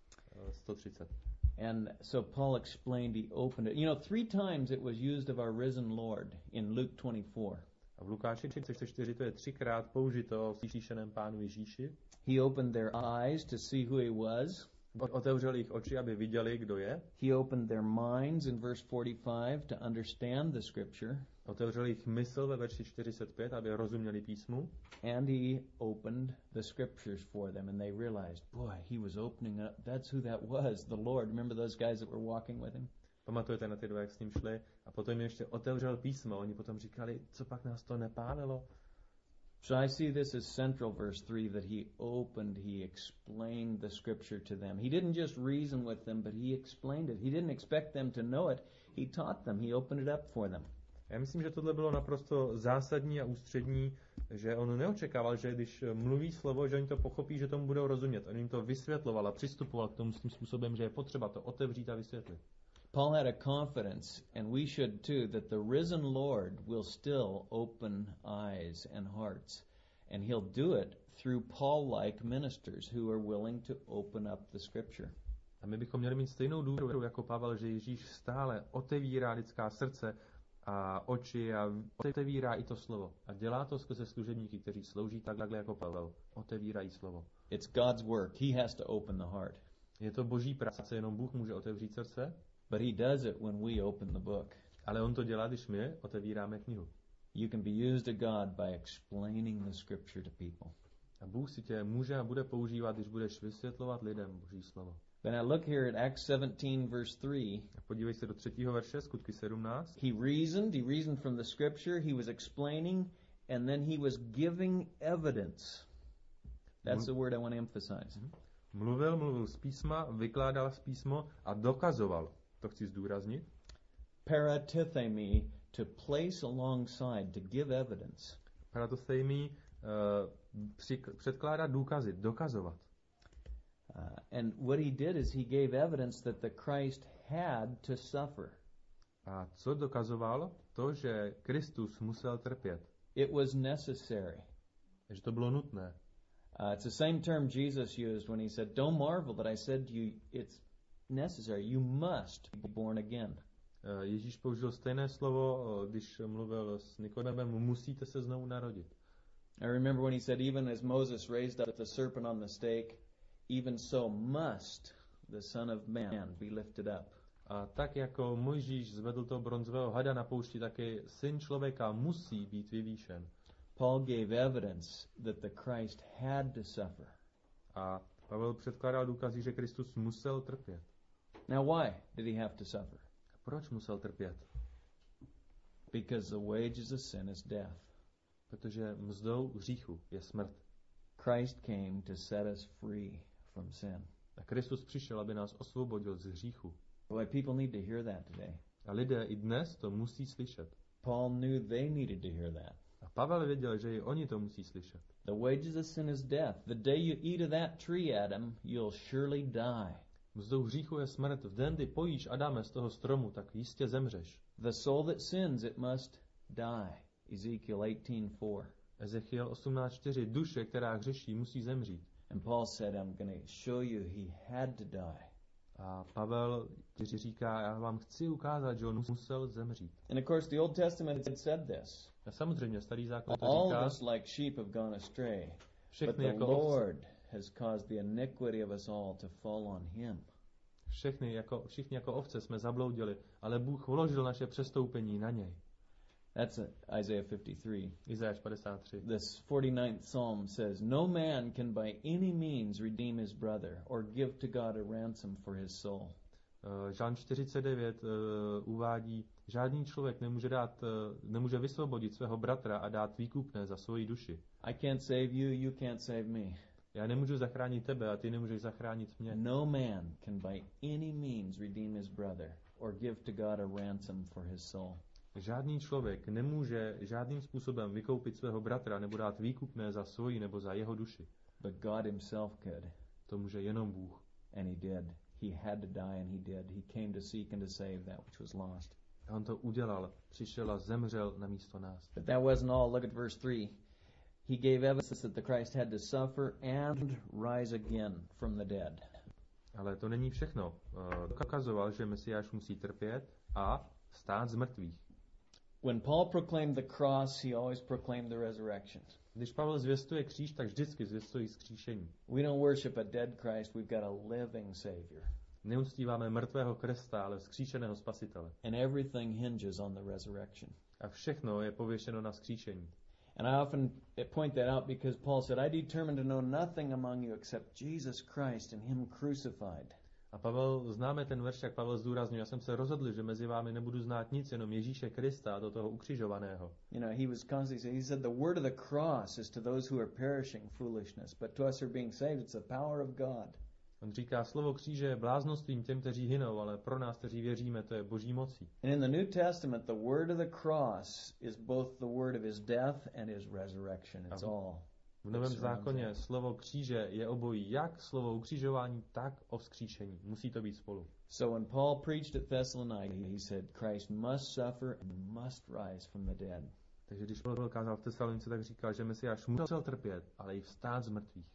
sto třicet. And so Paul explained, he opened it. You know, three times it was used of our risen Lord in Luke twenty-four. A v Lukáši třicet čtyři to je třikrát použito o vzkříšeném Pánu Ježíši. He opened their eyes to see who he was. Otevřel jich oči, aby viděli, kdo je. He opened their minds in verse forty-five to understand the scripture. Otevřel jich mysl ve verši čtyřicet pět, aby rozuměli písmu. And he opened the scriptures for them and they realized, boy, he was opening up. That's who that was, the Lord. Remember those guys that were walking with him? Pamatujete na ty dva, jak s ním šli? A potom ještě otevřel písmo. Oni potom říkali, co pak nás to nepálilo? So I see this as central, verse three, that he opened, he explained the scripture to them. He didn't just reason with them, but he explained it. He didn't expect them to know it. He taught them. He opened it up for them. Já myslím, že tohle bylo naprosto zásadní a ústřední, že on neočekával, že když mluví slovo, že oni to pochopí, že tomu budou rozumět. On jim to vysvětloval a přistupoval k tomu s tím způsobem, že je potřeba to otevřít a vysvětlit. Paul had a confidence, and we should too, that the risen Lord will still open eyes and hearts. And he'll do it through Paul-like ministers who are willing to open up the scripture. A my bychom měli mít stejnou důvěru jako Pavel, že Ježíš stále otevírá lidská srdce a oči a otevírá i to slovo. A dělá to skrze služebníky, kteří slouží takhle jako Pavel. Otevírají slovo. It's God's work. He has to open the heart. Je to boží práce, jenom Bůh může otevřít srdce. But he does it when we open the book. Ale on to dělá, když my otevíráme knihu. You can be used of God by explaining the scripture to people. A Bůh si tě může a bude používat, když budeš vysvětlovat lidem Boží slovo. Then I look here at Acts seventeen verse three. A podívej se do třetího verše, Skutky sedmnáct. He reasoned, he reasoned from the scripture, he was explaining, and then he was giving evidence. That's the word I want to emphasize. Mluvil, mluvil z písma, vykládal z písmo a dokazoval. To chci zdůraznit. Paratithemi, to place alongside, to give evidence. Paratithemi, uh, předkládat důkazy, dokazovat. Uh, and what he did is he gave evidence that the Christ had to suffer. A co dokazoval? To, že Kristus musel trpět. It was necessary. Že to bylo nutné. Uh, it's the same term Jesus used when he said, "Don't marvel that I said to you, it's necessary. You must be born again." Uh, Ježíš použil stejné slovo, uh, když mluvil s Nikodemem, musíte se znovu narodit. I remember when he said, even as Moses raised up the serpent on the stake, even so must the Son of Man be lifted up. A tak jako Mojžíš zvedl toho bronzového hada na poušti, taky syn člověka musí být vyvýšen. Paul gave evidence that the Christ had to suffer. A Pavel předkládal důkazy, že Kristus musel trpět. Now why did he have to suffer? Proč musel trpět? Because the wages of sin is death. Protože mzdou hříchu je smrt. Christ came to set us free from sin. A Kristus přišel, aby nás osvobodil z hříchu. Boy, people need to hear that today. A lidé i dnes to musí slyšet. Paul knew they needed to hear that. A Pavel věděl, že i oni to musí slyšet. The wages of sin is death. The day you eat of that tree, Adam, you'll surely die. Mzdou hříchu je smrt. V den, kdy pojíš, Adame, z toho stromu, tak jistě zemřeš. The soul that sins, it must die. Ezekiel eighteen four. Ezechiel osmnáct čtyři. Duše, která hřeší, musí zemřít. And Paul said, I'm going to show you he had to die. A Pavel ti říká, já vám chci ukázat, že on musel zemřít. And of course the Old Testament had said this. A samozřejmě starý zákon to All říká. of us like sheep have gone astray. But Všechny the jako Lord ovce, has caused the iniquity of us all to fall on him. všechny jako, všichni jako ovce jsme zabloudili, ale Bůh vložil naše přestoupení na něj. That's Isaiah fifty-three. Izajáš padesát tři. This forty-ninth Psalm says, no man can by any means redeem his brother or give to God a ransom for his soul. Uh, Žalm čtyřicet devět uh, uvádí, žádný člověk nemůže dát, uh, nemůže vysvobodit svého bratra a dát výkupné za svoji duši. I can't save you, you can't save me. Já nemůžu zachránit tebe a ty nemůžeš zachránit mě. No man can by any means redeem his brother or give to God a ransom for his soul. Žádný člověk nemůže žádným způsobem vykoupit svého bratra nebo dát výkupné za svoji nebo za jeho duši. But God himself could. To může jenom Bůh. And he did. He had to die and he did. He came to seek and to save that which was lost. A on to udělal. Přišel a zemřel na místo nás. But that wasn't all. Look at verse three. He gave evidence that the Christ had to suffer and rise again from the dead. Ale to není všechno. Dokazoval, že Mesiáš musí trpět a stát z mrtvých. When Paul proclaimed the cross, he always proclaimed the resurrection. Když Pavel zvěstuje kříž, tak vždycky zvěstuje vzkříšení. We don't worship a dead Christ, we've got a living Savior. Neuctíváme mrtvého Krista, ale vzkříšeného Spasitele. And everything hinges on the resurrection. A všechno je pověšeno na vzkříšení. And I often point that out because Paul said, I determined to know nothing among you except Jesus Christ and him crucified. A Pavel, známe ten verš, jak Pavel zdůraznil, já jsem se rozhodl, že mezi vámi nebudu znát nic, jenom Ježíše Krista, do toho ukřižovaného. You know, he was constantly, he said, the word of the cross is to those who are perishing foolishness, but to us who are being saved, it's the power of God. On říká, slovo kříže je bláznostvím těm, kteří hynou, ale pro nás, kteří věříme, to je boží mocí. And in the New Testament, the word of the cross is both the word of his death and his resurrection. It's all. V Novém zákoně slovo kříže je obojí, jak slovo ukřižování, tak o vzkříšení. Musí to být spolu. So when Paul preached at Thessalonica, he said, Christ must suffer and must rise from the dead. Takže když Pavel kázal v Tesalonice, tak říkal, že Mesiáš musel trpět, ale i vstát z mrtvých.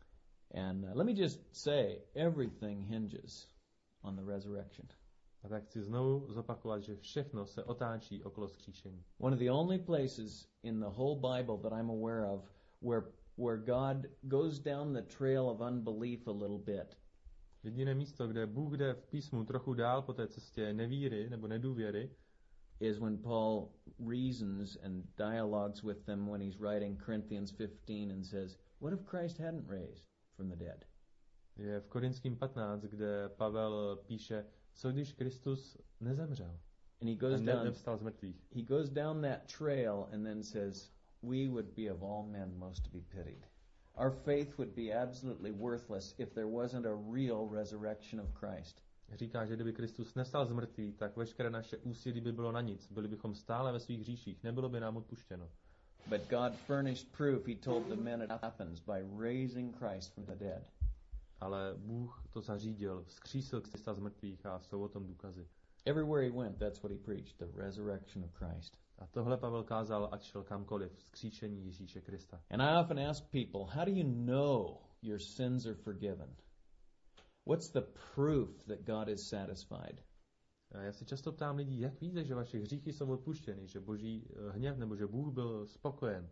And uh, let me just say, everything hinges on the resurrection. A tak chci znovu zopakovat, že všechno se otáčí okolo vzkříšení. One of the only places in the whole Bible that I'm aware of where where God goes down the trail of unbelief a little bit. Jediné místo, kde Bůh jde v písmu trochu dál po té cestě nevíry nebo nedůvěry, is when Paul reasons and dialogues with them when he's writing Corinthians fifteen and says, what if Christ hadn't raised from the dead? Je v Korinským patnáct, kde Pavel píše, co když Kristus nezemřel And he goes a ne, down nevstal z mrtvých. he goes down that trail and then says, we would be of all men most to be pitied. Our faith would be absolutely worthless if there wasn't a real resurrection of Christ. Říká, že kdyby Kristus nestal z mrtvých, tak veškeré naše úsilí by bylo na nic. Byli bychom stále ve svých hříších, nebylo by nám odpuštěno. But God furnished proof. He told the men at Athens by raising Christ from the dead. Ale Bůh to zařídil, vzkřísil Krista z mrtvých a jsou o tom důkazy. Everywhere he went, that's what he preached, the resurrection of Christ. A tohle Pavel kázal, ať šel kamkoliv, vzkříšení Ježíše Krista. And I often ask people, how do you know your sins are forgiven? What's the proof that God is satisfied? A já se často ptám lidí, jak víte, že vaše hříchy jsou odpuštěny, že Boží hněv nebo že Bůh byl spokojen.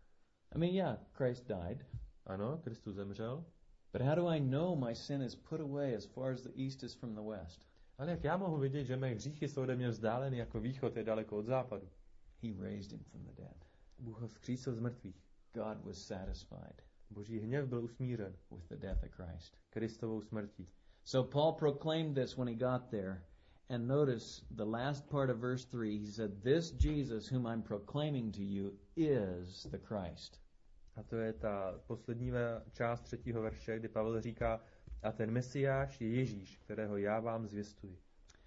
I mean, yeah, Christ died. Ano, Kristus zemřel. But how do I know my sin is put away as far as the east is from the west? Ale jak já mohu vidět, že mé hříchy jsou ode mě vzdáleny, jako východ je daleko od západu? He raised him from the dead. Bůh ho vzkřísil z mrtvých. God was satisfied Boží hněv byl usmířen with the death of Christ. Kristovou smrtí. So Paul proclaimed this when he got there. And notice the last part of verse three, he said, this Jesus whom I'm proclaiming to you is the Christ. A to je ta poslední část třetího verše, kdy Pavel říká, a ten Mesiáš je Ježíš, kterého já vám zvěstuji.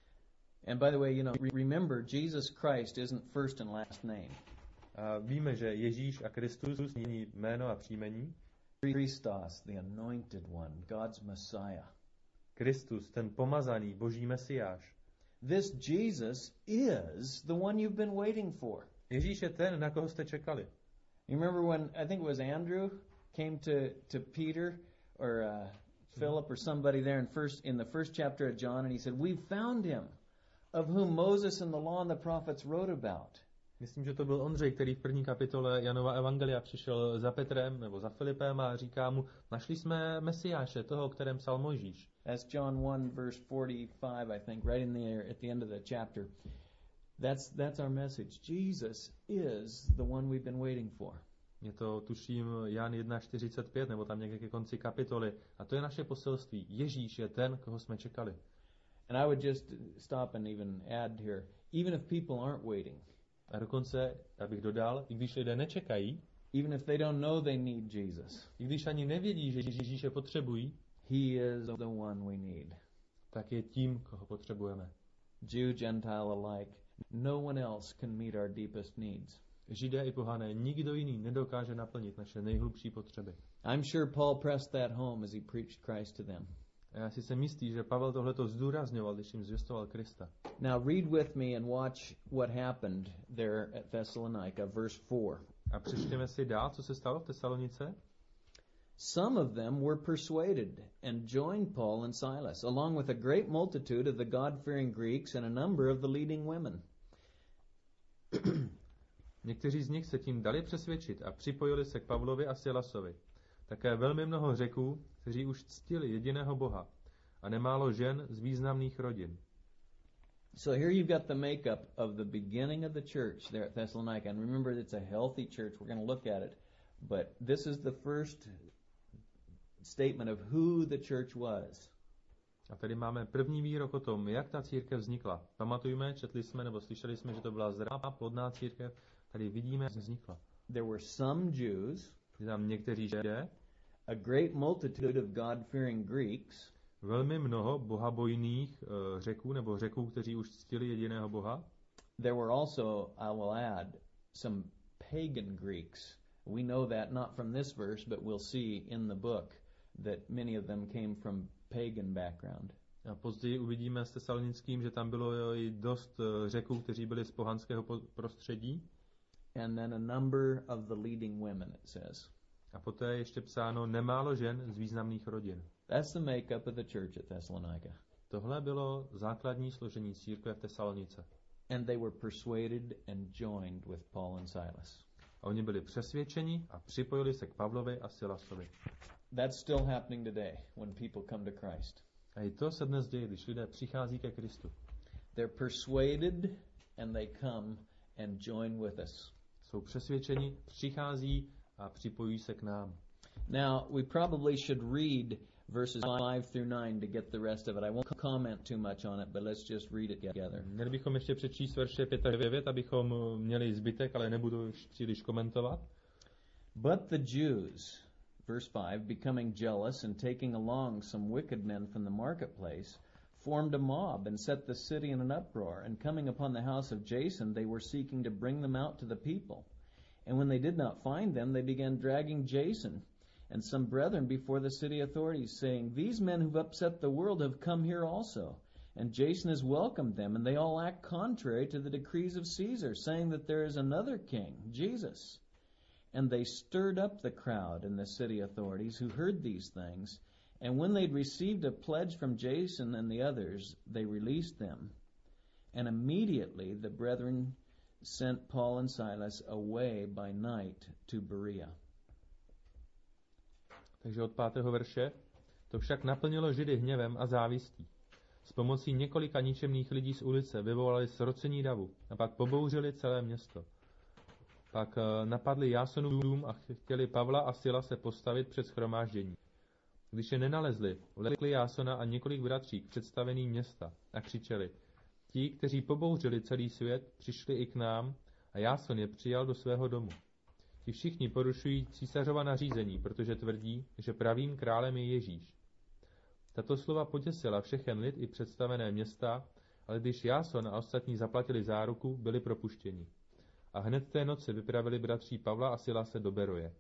And by the way, you know, remember, Jesus Christ isn't first and last name. A víme, že Ježíš a Kristus není jméno a příjmení. Christos, the anointed one, God's Messiah. Kristus, ten pomazaný, Boží Mesiáš. This Jesus is the one you've been waiting for. Ježíš je ten, na koho jste čekali. You remember when, I think it was Andrew, came to, to Peter or uh, Philip or somebody there in, first, in the first chapter of John, and he said, we've found him, of whom Moses and the law and the prophets wrote about. Myslím, že to byl Ondřej, který v první kapitole Janova evangelia přišel za Petrem nebo za Filipem a říká mu, našli jsme Mesiáše, toho, o kterém psal Mojžíš. That's John one verse forty-five, I think, right in the at the end of the chapter. That's that's our message. Jesus is the one we've been waiting for. Je to, tuším, Jan jedna čtyřicet pět, nebo tam někde ke konci kapitoly. A to je naše poselství. Ježíš je ten, koho jsme čekali. And I would just stop and even add here, even if people aren't waiting. A dokonce, abych dodal, i když lidé nečekají, even if they don't know they need Jesus, i když ani nevědí, že Ježíše potřebují, he is the one we need. Tak je tím, koho potřebujeme. Jew, Gentile alike, no one else can meet our deepest needs. Židé i pohané, nikdo jiný nedokáže naplnit naše nejhlubší potřeby. I'm sure Paul pressed that home as he preached Christ to them. A já si jsem jistý, že Pavel tohleto zdůrazňoval, když jim zvěstoval Krista. Now read with me and watch what happened there at Thessalonica, verse four. A přečtěme si dál, co se stalo v Tesalonice. Some of them were persuaded and joined Paul and Silas, along with a great multitude of the God-fearing Greeks and a number of the leading women. Někteří z nich se tím dali přesvědčit a připojili se k Pavlovi a Silasovi. Také velmi mnoho Řeků, kteří už ctili jediného Boha, a nemálo žen z významných rodin. So here you've got the makeup of the beginning of the church there at Thessalonica. And remember, it's a healthy church. We're going to look at it. But this is the first statement of who the church was. A tady máme první výrok o tom, jak ta církev vznikla. Pamatujeme, četli jsme nebo slyšeli jsme, že to byla zdravá, plodná církev. Tady vidíme, jak vznikla. There were some Jews, je tam někteří Židé, a great multitude of God-fearing Greeks, velmi mnoho bohabojných uh, Řeků nebo Řeků, kteří už ctili jediného Boha. There were also, I will add, some pagan Greeks. We know that not from this verse, but we'll see in the book that many of them came from pagan background. A později uvidíme s Tesalonickým, že tam bylo i dost Řeků, kteří byli z pohanského prostředí. And then a number of the leading women, it says. A poté ještě psáno nemálo žen z významných rodin. That's the makeup of the church at Thessalonica. Tohle bylo základní složení církve v Tesalonice. And they were persuaded and joined with Paul and Silas. A oni byli přesvědčeni a připojili se k Pavlovi a Silasovi. That's still happening today when people come to Christ. A i to se dnes děje, když lidé přichází ke Kristu. They're persuaded and they come and join with us. Jsou přesvědčeni, přichází a připojují se k nám. Now, we probably should read verses five through nine to get the rest of it. I won't comment too much on it, but let's just read it together. Měli bychom ještě přečíst verše pět až devět, abychom měli zbytek, ale nebudu už příliš komentovat. But the Jews, verse five, becoming jealous and taking along some wicked men from the marketplace, formed a mob and set the city in an uproar. And coming upon the house of Jason, they were seeking to bring them out to the people. And when they did not find them, they began dragging Jason and some brethren before the city authorities, saying, "These men who've upset the world have come here also." And Jason has welcomed them, and they all act contrary to the decrees of Caesar, saying that there is another king, Jesus. And they stirred up the crowd and the city authorities who heard these things. And when they'd received a pledge from Jason and the others, they released them. And immediately the brethren sent Paul and Silas away by night to Berea. Takže od pátého verše. To však naplnilo Židy hněvem a závistí. S pomocí několika ničemných lidí z ulice vyvolali srocení davu a pak pobouřili celé město. Pak napadli Jásonův dům a chtěli Pavla a Sila se postavit před shromáždění. Když je nenalezli, vlekli Jásona a několik bratří k představení města a křičeli: Ti, kteří pobouřili celý svět, přišli i k nám a Jáson je přijal do svého domu. Ti všichni porušují císařova nařízení, protože tvrdí, že pravým králem je Ježíš. Tato slova potěsila všechen lid i představené města, ale když Jáson a ostatní zaplatili záruku, byli propuštěni. A hned té noci vypravili bratří Pavla a Silase do Beroje.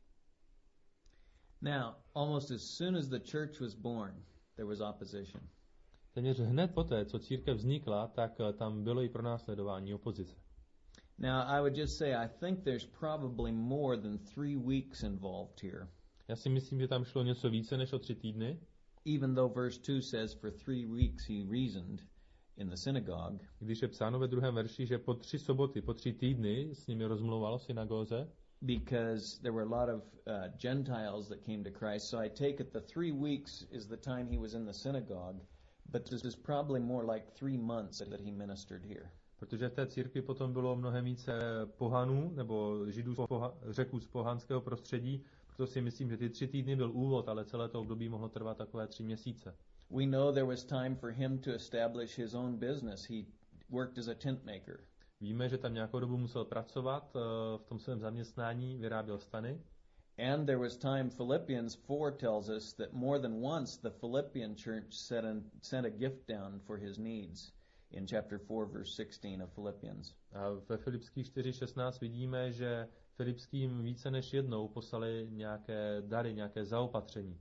Now, almost as soon as the church was born, there was opposition. Téměř hned poté, co církev vznikla, tak tam bylo i pronásledování, opozice. Now, I would just say I think there's probably more than three weeks involved here. Já si myslím, že tam šlo něco více než o tři týdny. Even though verse two says for three weeks he reasoned in the synagogue. Když je psáno ve druhém verši, že po tři soboty, po tři týdny s nimi rozmlouval v synagóze. Because there were a lot of uh, Gentiles that came to Christ. So I take it the three weeks is the time he was in the synagogue, but this is probably more like three months that he ministered here. Protože v té církvi potom bylo mnohem více pohanů, nebo židů, poha, řeků z pohanského prostředí, proto si myslím, že ty tři týdny byl úvod, ale celé to období mohlo trvat takové tři měsíce. We know there was time for him to establish his own business. He worked as a tent maker. Víme, že tam nějakou dobu musel pracovat, v tom svém zaměstnání vyráběl stany. And there was time, Philippians four tells us that more than once the Philippian church sent a, sent a gift down for his needs in chapter four verse sixteen of Philippians. A ve Filipských čtyři šestnáct vidíme, že Filipským více než jednou poslali nějaké dary, nějaké zaopatření.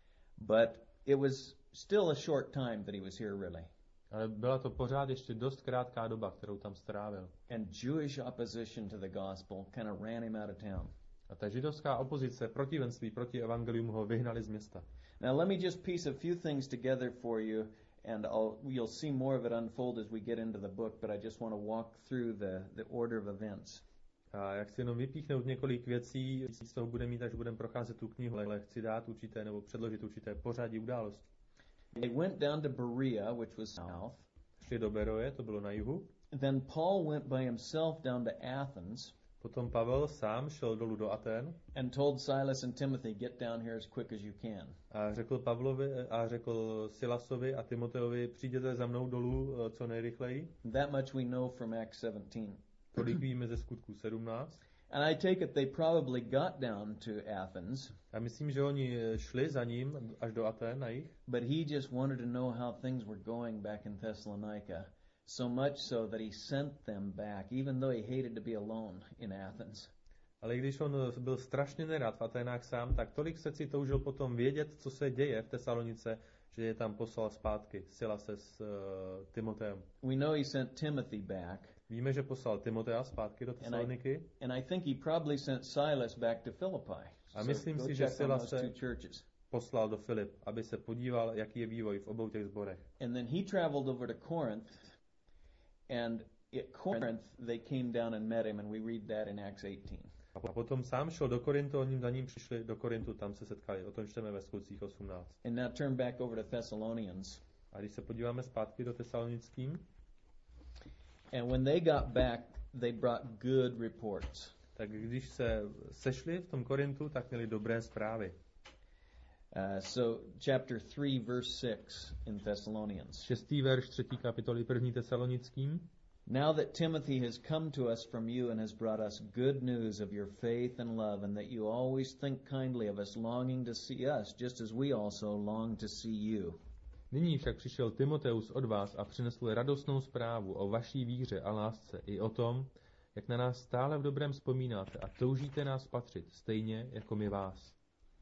But it was still a short time that he was here really. Ale byla to pořád ještě dost krátká doba, kterou tam strávil. And Jewish opposition to the gospel kind of ran him out of town. A ta židovská opozice, protivenství proti evangelium ho vyhnali z města. Now let me just piece a few things together for you, and I'll, you'll see more of it unfold as we get into the book, but I just want to walk through the, the order of events. A jak si jenom vypíchnout několik věcí, z toho budeme mít, až budeme procházet tu knihu, ale chci dát určité, nebo předložit určité pořadí událostí. They went down to Berea, which was south. Šli do Beroje, to bylo na jihu. Then Paul went by himself down to Athens. Potom Pavel sám šel dolů do Aten. And told Silas and Timothy, get down here as quick as you can. A řekl Pavlovi a řekl Silasovi a Timoteovi, přijděte za mnou dolů co nejrychleji. That much we know from Acts seventeen. Tolik víme ze Skutků sedmnáct. And I take it they probably got down to Athens. A myslím, že oni šli za ním až do Aten na jih. But he just wanted to know how things were going back in Thessalonica. So much so that he sent them back, even though he hated to be alone in Athens. Ale když on byl strašně nerad v Aténách sám, tak tolik se si toužil potom vědět, co se děje v Tesalonice, že je tam poslal zpátky Silase s uh, Timoteem. We know he sent Timothy back. Víme, že poslal Timotea zpátky do Tesaloniky. And I, and I think he probably sent Silas back to Philippi. A myslím so si, že Silas poslal do Filip, aby se podíval, jaký je vývoj v obou těch sborech. And then he traveled over to Corinth. And at Corinth they came down and met him, and we read that in Acts eighteen. A potom sám šel do Korintu, oni za ním přišli do Korintu, tam se setkali. O tom čteme ve Skutcích osmnáct. And now turn back over to Thessalonians. A když se podíváme zpátky do Tesalonickým, And when they got back, they brought good reports. Tak když se sešli v tom Korintu, tak měli dobré zprávy. Uh, so chapter three, verse six in Thessalonians. Šestý verš třetí kapitoly první Tesalonickým. Now that Timothy has come to us from you and has brought us good news of your faith and love, and that you always think kindly of us, longing to see us, just as we also long to see you. Nyní však přišel Timoteus od vás a přinesl radostnou zprávu o vaší víře a lásce i o tom, jak na nás stále v dobrém vzpomínáte a toužíte nás patřit, stejně jako my vás.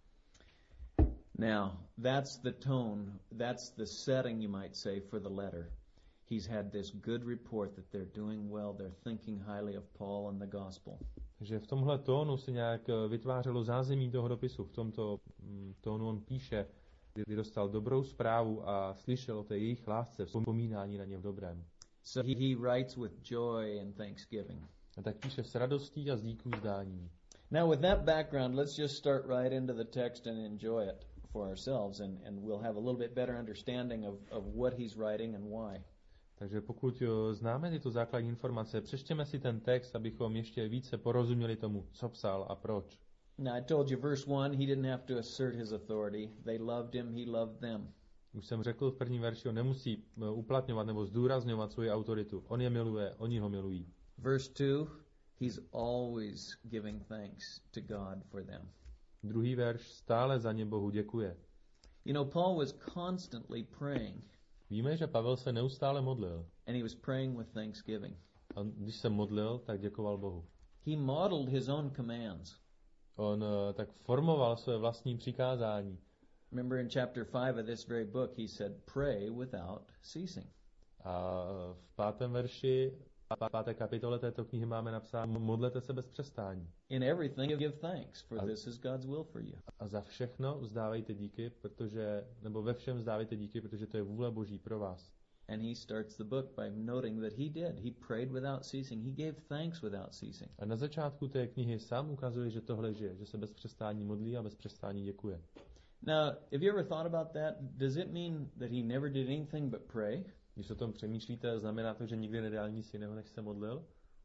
Now, that's the tone, that's the setting, you might say, for the letter. He's had this good report that they're doing well, they're thinking highly of Paul and the gospel. Takže v tomhle tónu se nějak vytvářelo zázemí toho dopisu. V tomto mm, tónu on píše, kdy dostal dobrou zprávu a slyšel o té jejich lásce, vzpomínání na ně v dobrém. So he, he writes with joy and thanksgiving. A tak píše s radostí a s díků vzdáním. Now with that background, let's just start right into the text and enjoy it for ourselves, and, and we'll have a little bit better understanding of, of what he's writing and why. Takže pokud známe tyto základní informace, přečtěme si ten text, abychom ještě více porozuměli tomu, co psal a proč. Now I told you verse one, he didn't have to assert his authority. They loved him, he loved them. Už jsem řekl v prvním verši, on nemusí uplatňovat nebo zdůrazňovat svoji autoritu. On je miluje, oni ho milují. Verse two, he's always giving thanks to God for them. Druhý verš, stále za ně Bohu děkuje. You know, Paul was constantly praying. Víme, že Pavel se neustále modlil. And he was praying with thanksgiving. A když se modlil, tak děkoval Bohu. He modeled his own commands. On uh, tak formoval své vlastní přikázání. Remember in chapter five of this very book, he said, pray without ceasing. A v pátém verši, v páté kapitole této knihy máme napsáno, modlete se bez přestání. In everything give thanks, for this is God's will for you. A za všechno vzdávejte díky, protože, nebo ve všem vzdávejte díky, protože to je vůle Boží pro vás. And he starts the book by noting that he did. He prayed without ceasing. He gave thanks without ceasing. A na začátku té knihy sám ukazuje, že tohle žije, že se bez přestání modlí a bez přestání děkuje. Now, have you ever thought about that? Does it mean that he never did anything but pray? Když o tom přemýšlíte, znamená to, že nikdy nedělal nic jiného, než se modlil?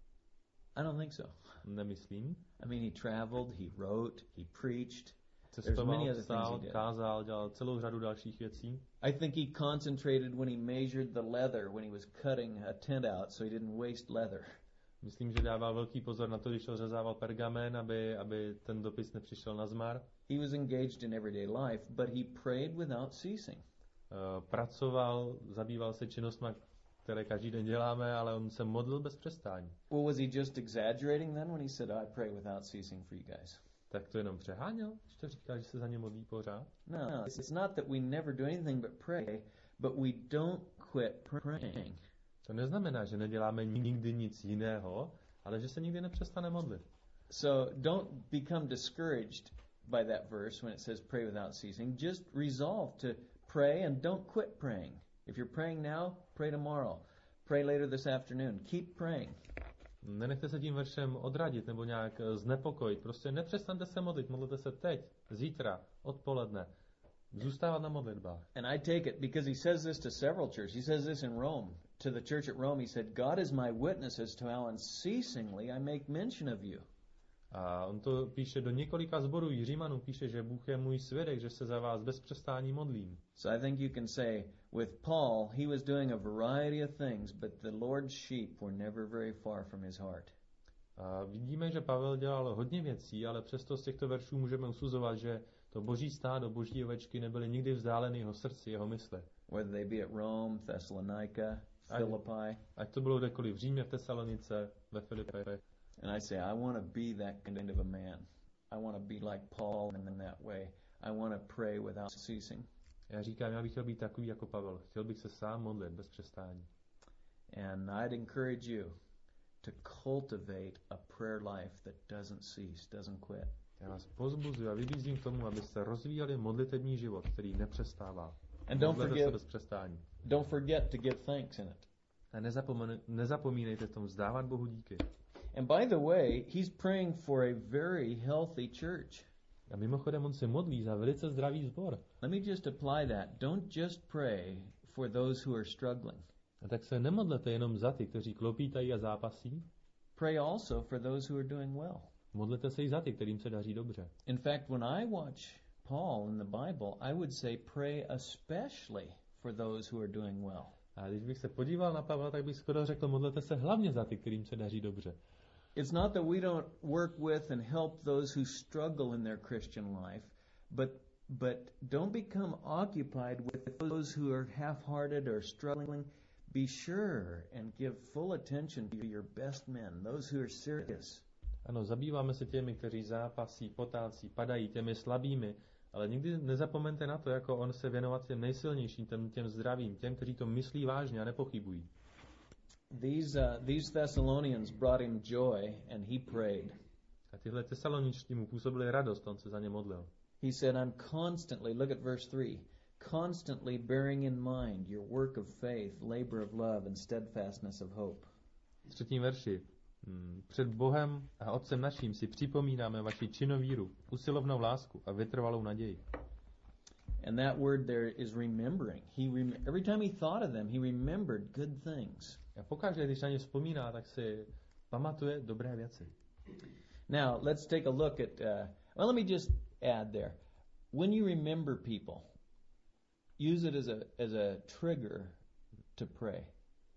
I don't think so. Nemyslím. I mean, he traveled, he wrote, he preached. Cestoval, psal, kázal, dělal celou řadu dalších věcí. I think he concentrated when he measured the leather, when he was cutting a tent out, so he didn't waste leather. Myslím, že dával velký pozor na to, když rozřezával pergamen, aby, aby ten dopis nepřišel na zmar. He was engaged in everyday life, but he prayed without ceasing. Uh, pracoval, zabýval se činnostmi, které každý den děláme, ale on se modlil bez přestání. Well, was he just exaggerating then when he said, I pray without ceasing for you guys? Tak to jenom přeháněl, když to říká, že se za ně modlí pořád? No, no, it's not that we never do anything but pray, but we don't quit praying. To neznamená, že neděláme nikdy nic jiného, ale že se nikdy nepřestane modlit. So don't become discouraged by that verse when it says pray without ceasing. Just resolve to pray and don't quit praying. If you're praying now, pray tomorrow. Pray later this afternoon. Keep praying. Nenechte se tím veršem odradit nebo nějak znepokojit. Prostě nepřestaňte se modlit. Modlete se teď, zítra, odpoledne. Zůstávat na modlitbách. And I take it because he says this to several churches. He says this in Rome. To the church at Rome, he said, God is my witness as to how unceasingly I make mention of you. A on to píše do několika zborů. Římanům píše, že Bůh je můj svědek, že se za vás bez přestání modlím. So I think you can say, with Paul, he was doing a variety of things, but the Lord's sheep were never very far from his heart. A vidíme, že Pavel dělal hodně věcí, ale přesto z těchto veršů můžeme usuzovat, že to boží stádo, boží ovečky nebyly nikdy vzdáleny jeho srdci, jeho mysli. Whether they be at Rome, Thessalonica, Philippi. Ať to bylo kdekoliv v Římě, v Tesalonice, ve Filipech. And I say, I want to be that kind of a man. I want to be like Paul in that way. I want to pray without ceasing. Já říkám, já bych chtěl být takový jako Pavel. Chtěl bych se sám modlit bez přestání. And I'd encourage you to cultivate a prayer life that doesn't cease, doesn't quit. Já vás pozbuzuji a vybízím k tomu, abyste rozvíjeli modlitební život, který nepřestává. And don't forget, bez přestání. Don't forget to give thanks in it. A nezapomínejte v tom vzdávat Bohu díky. And by the way, he's praying for a very healthy church. A mimochodem on se modlí za velice zdravý sbor. Let me just apply that. Don't just pray for those who are struggling. A tak se nemodlete jenom za ty, kteří klopítají a zápasí. Pray also for those who are doing well. Modlete se i za ty, kterým se daří dobře. In fact, when I watch Paul in the Bible, I would say pray especially for those who are doing well. A když bych se podíval na Pavla, tak bych skoro řekl, modlete se hlavně za ty, kterým se daří dobře. It's not that we don't work with and help those who struggle in their Christian life, but but don't become occupied with those who are half-hearted or struggling. Be sure and give full attention to your best men, those who are serious. Ano, zabýváme se těmi, kteří zápasí, potácí, padají, těmi slabými, ale nikdy nezapomeňte na to, jako on se věnovat těm nejsilnějším, těm, těm zdravým, těm, kteří to myslí vážně a nepochybují. These uh, these Thessalonians brought him joy and he prayed. A tyhle Tesaloničtí mu působili radost, on se za ně modlil. He said, I'm constantly, look at verse three, constantly bearing in mind your work of faith, labor of love and steadfastness of hope. V třetím verši. Před Bohem a Otcem naším si připomínáme vaši činovíru, usilovnou lásku a vytrvalou naději. And that word there is remembering. He rem- every time he thought of them, he remembered good things. A pokaždé, když na ně vzpomíná, tak si pamatuje dobré věci. Now, let's take a look at, uh, well, let me just add there. When you remember people, use it as a as a trigger to pray.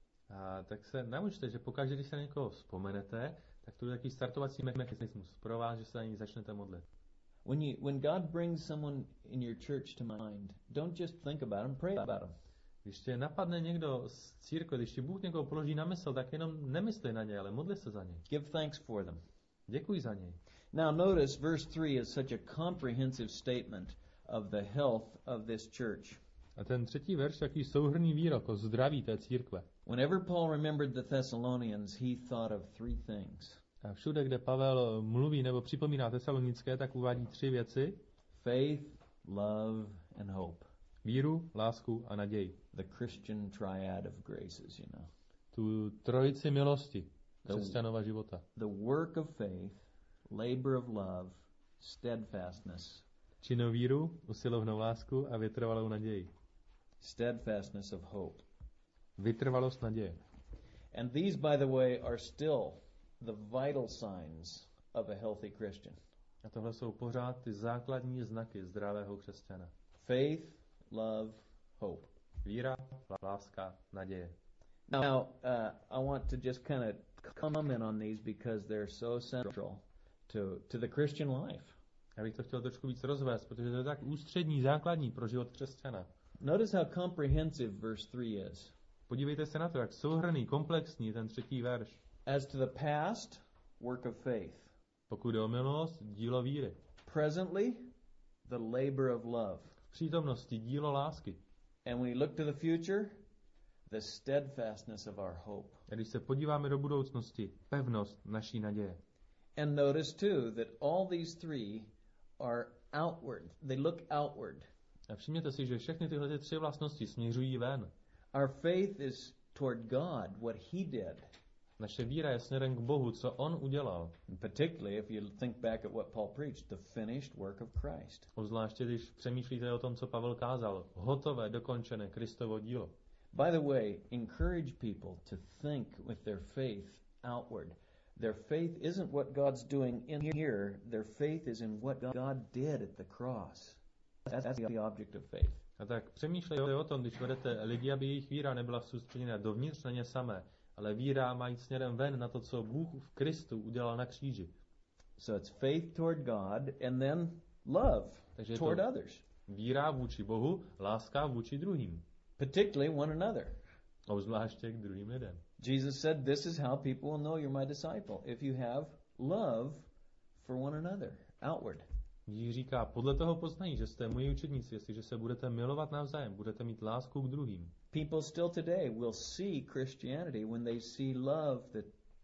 A tak se naučte, že pokaždé, když se na někoho vzpomenete, tak to je takový startovací mechanismus pro vás, že se na něj začnete modlit. When you when God brings someone in your church to mind, don't just think about them, pray about them. Když tě napadne někdo z církve, když ti Bůh někoho položí na mysl, tak jenom nemysli na něj, ale modli se za něj. Give thanks for them. Děkuji za něj. Now notice verse three is such a comprehensive statement of the health of this church. A ten třetí verš takový souhrnný výrok o zdraví té církve. Whenever Paul remembered the Thessalonians, he thought of three things. A všude, kde Pavel mluví nebo připomíná Tesalonické, tak uvádí tři věci. Faith, love and hope. Víru, lásku a naději. The Christian triad of graces, you know. Tu trojici milosti křesťanova života. The work of faith, labor of love, steadfastness. Činnou víru, usilovnou lásku a vytrvalou naději. Steadfastness of hope. Vytrvalost naděje. And these, by the way, are still the vital signs of a healthy Christian. A tohle jsou pořád ty základní znaky zdravého křesťana. Faith, love, hope. Víra, láska, naděje. Now, uh, I want to just kind of comment on these because they're so central to, to the Christian life. Já bych to chtěl trošku víc rozvést, protože to je tak ústřední, základní pro život křesťana. Notice how comprehensive verse three is. Podívejte se na to, jak souhrnný, komplexní ten třetí verš. As to the past, work of faith. Pokud jde o milost, dílo víry. Presently, the labor of love. V přítomnosti dílo lásky. And when we look to the future, the steadfastness of our hope. A když se podíváme do budoucnosti, pevnost naší naděje. And notice too that all these three are outward. They look outward. A všimněte si, že všechny tyhle tři vlastnosti směřují ven. Our faith is toward God, what he did. Naše víra je směrem k Bohu, co on udělal. And particularly if you think back at what Paul preached, the finished work of Christ. Obzvláště, když přemýšlíte o tom, co Pavel kázal. Hotové, dokončené Kristovo dílo. By the way, encourage people to think with their faith outward. Their faith isn't what God's doing in here. Their faith is in what God did at the cross. That's the object of faith. A tak přemýšlejte o tom, když vedete lidi, aby jejich víra nebyla soustředěna dovnitř na ně samé, ale víra má jít směrem ven na to, co Bůh v Kristu udělal na kříži. So it's faith toward God and then love Takže toward others. Víra vůči Bohu, láska vůči druhým. Particularly one another. Obzvláště k druhým lidem. Jesus said, this is how people will know you're my disciple, if you have love for one another, outward. Ježíš říká, podle toho poznají, že jste moji učedníci, jestliže se budete milovat navzájem, budete mít lásku k druhým. People still today will see Christianity when they see love that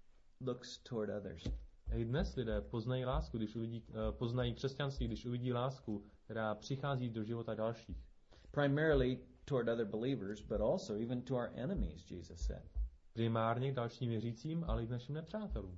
looks toward others. A i dnes lidé poznají lásku, když uvidí, poznají křesťanství, když uvidí lásku, která přichází do života dalších. Primarily toward other believers, but also even to our enemies, Jesus said. Primárně k dalším věřícím, ale i k našim nepřátelům.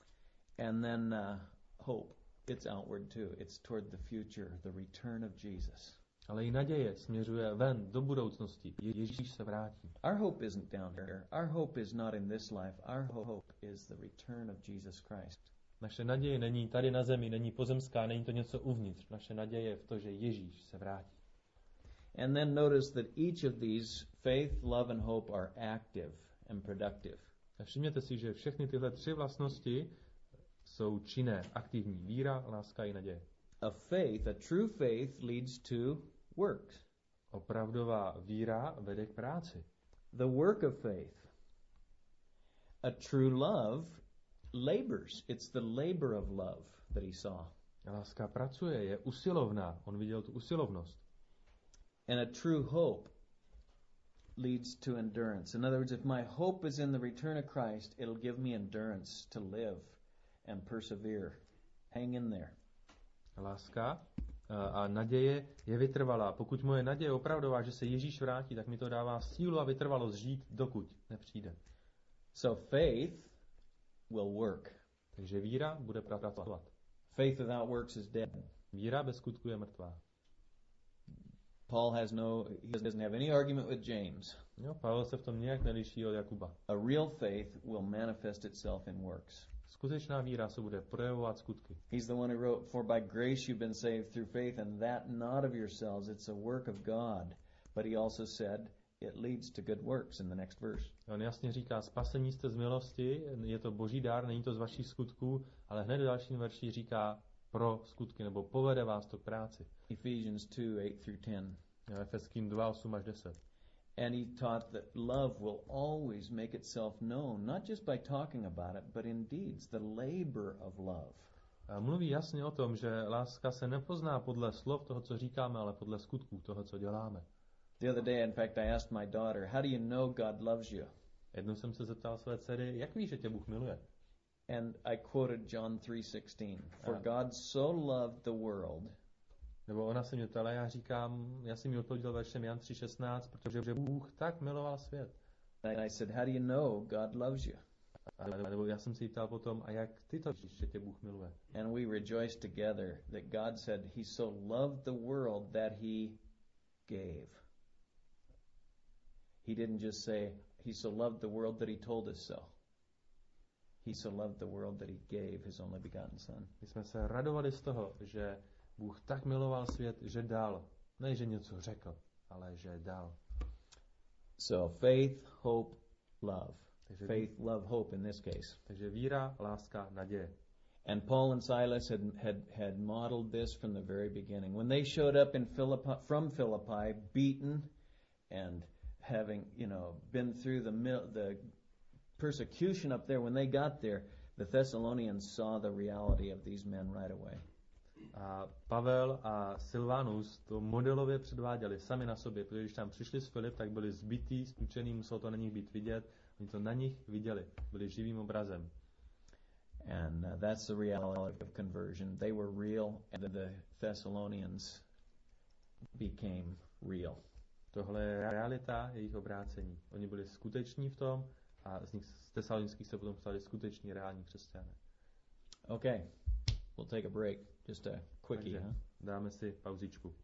And then uh, hope. It's outward too. It's toward the future, the return of Jesus. Ale i naděje směřuje ven do budoucnosti. Ježíš se vrátí. Our hope isn't down here. Our hope is not in this life. Our hope is the return of Jesus Christ. Naše naděje není tady na zemi, není pozemská, není to něco uvnitř. Naše naděje je v to, že Ježíš se vrátí. And then notice that each of these, faith, love and hope, are active and productive. A všimněte si, že všechny tyhle tři vlastnosti jsou činné, aktivní. Víra, láska i naděje. A faith, a true faith, leads to works. Opravdová víra vede k práci. The work of faith. A true love labors. It's the labor of love that he saw. Láska pracuje, je usilovná. On viděl tu usilovnost. And a true hope leads to endurance. In other words, if my hope is in the return of Christ, it'll give me endurance to live and persevere. Hang in there. Láska a naděje je vytrvalá. Pokud moje naděje je opravdová, že se Ježíš vrátí, tak mi to dává sílu a vytrvalost žít, dokud nepřijde. So faith will work. Takže víra bude pracovat. Faith without works is dead. Víra bez skutku je mrtvá. Paul has no, he doesn't have any argument with James. Jo, Pavel se v tom nějak neliší od Jakuba. A real faith will manifest itself in works. Skutečná víra se bude projevovat skutky. He's the one who wrote, "For by grace you've been saved through faith, and that not of yourselves, it's a work of God." But he also said, it leads to good works in the next verse. On jasně říká, spasení jste z milosti, je to boží dár, není to z vašich skutků, ale hned v dalším verši říká pro skutky, nebo povede vás to k práci. Ephesians two, eight through ten. Efeským dva, osm až deset. And he taught that love will always make itself known, not just by talking about it, but in deeds, the labor of love. A mluví jasně o tom, že láska se nepozná podle slov toho, co říkáme, ale podle skutků toho, co děláme. The other day, in fact, I asked my daughter, how do you know God loves you? Jednou jsem se zeptal své dcery, jak víš, že tě Bůh miluje? And I quoted John three sixteen. For God so loved the world. Nebo ona se mě ptala, já říkám, já jsem mi odpověděl veršem Jan tři šestnáct, protože Bůh tak miloval svět. And I said, how do you know God loves you? A nebo já jsem si ptal potom, a jak ty to víš, že tě Bůh miluje? And we rejoiced together that God said he so loved the world that he gave. He didn't just say he so loved the world that he told us so. He so loved the world that he gave his only begotten son. My jsme se radovali z toho, že Bůh tak miloval svět, že dal. Ne, že něco řekl, ale že dal. So faith, hope, love. Takže faith, love, hope in this case. Takže víra, láska, naděje. And Paul and Silas had, had, had modeled this from the very beginning. When they showed up in Philippi, from Philippi, beaten and having, you know, been through the the persecution up there, when they got there, the Thessalonians saw the reality of these men right away. A Pavel a Silvanus to modelově předváděli sami na sobě, protože když tam přišli z Filip, tak byli zbití, stučení, muselo to na nich být vidět, oni to na nich viděli, byli živým obrazem. And uh, that's the reality of conversion. They were real, and the Thessalonians became real. Tohle je realita jejich obrácení. Oni byli skuteční v tom a z nich z Tesalonických se potom stali skuteční, reální křesťané. Okay, we'll take a break. Just a quickie, Takže huh? dáme si pauzičku.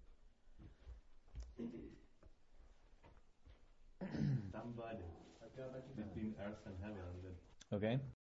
Somebody between earth and heaven. Okay.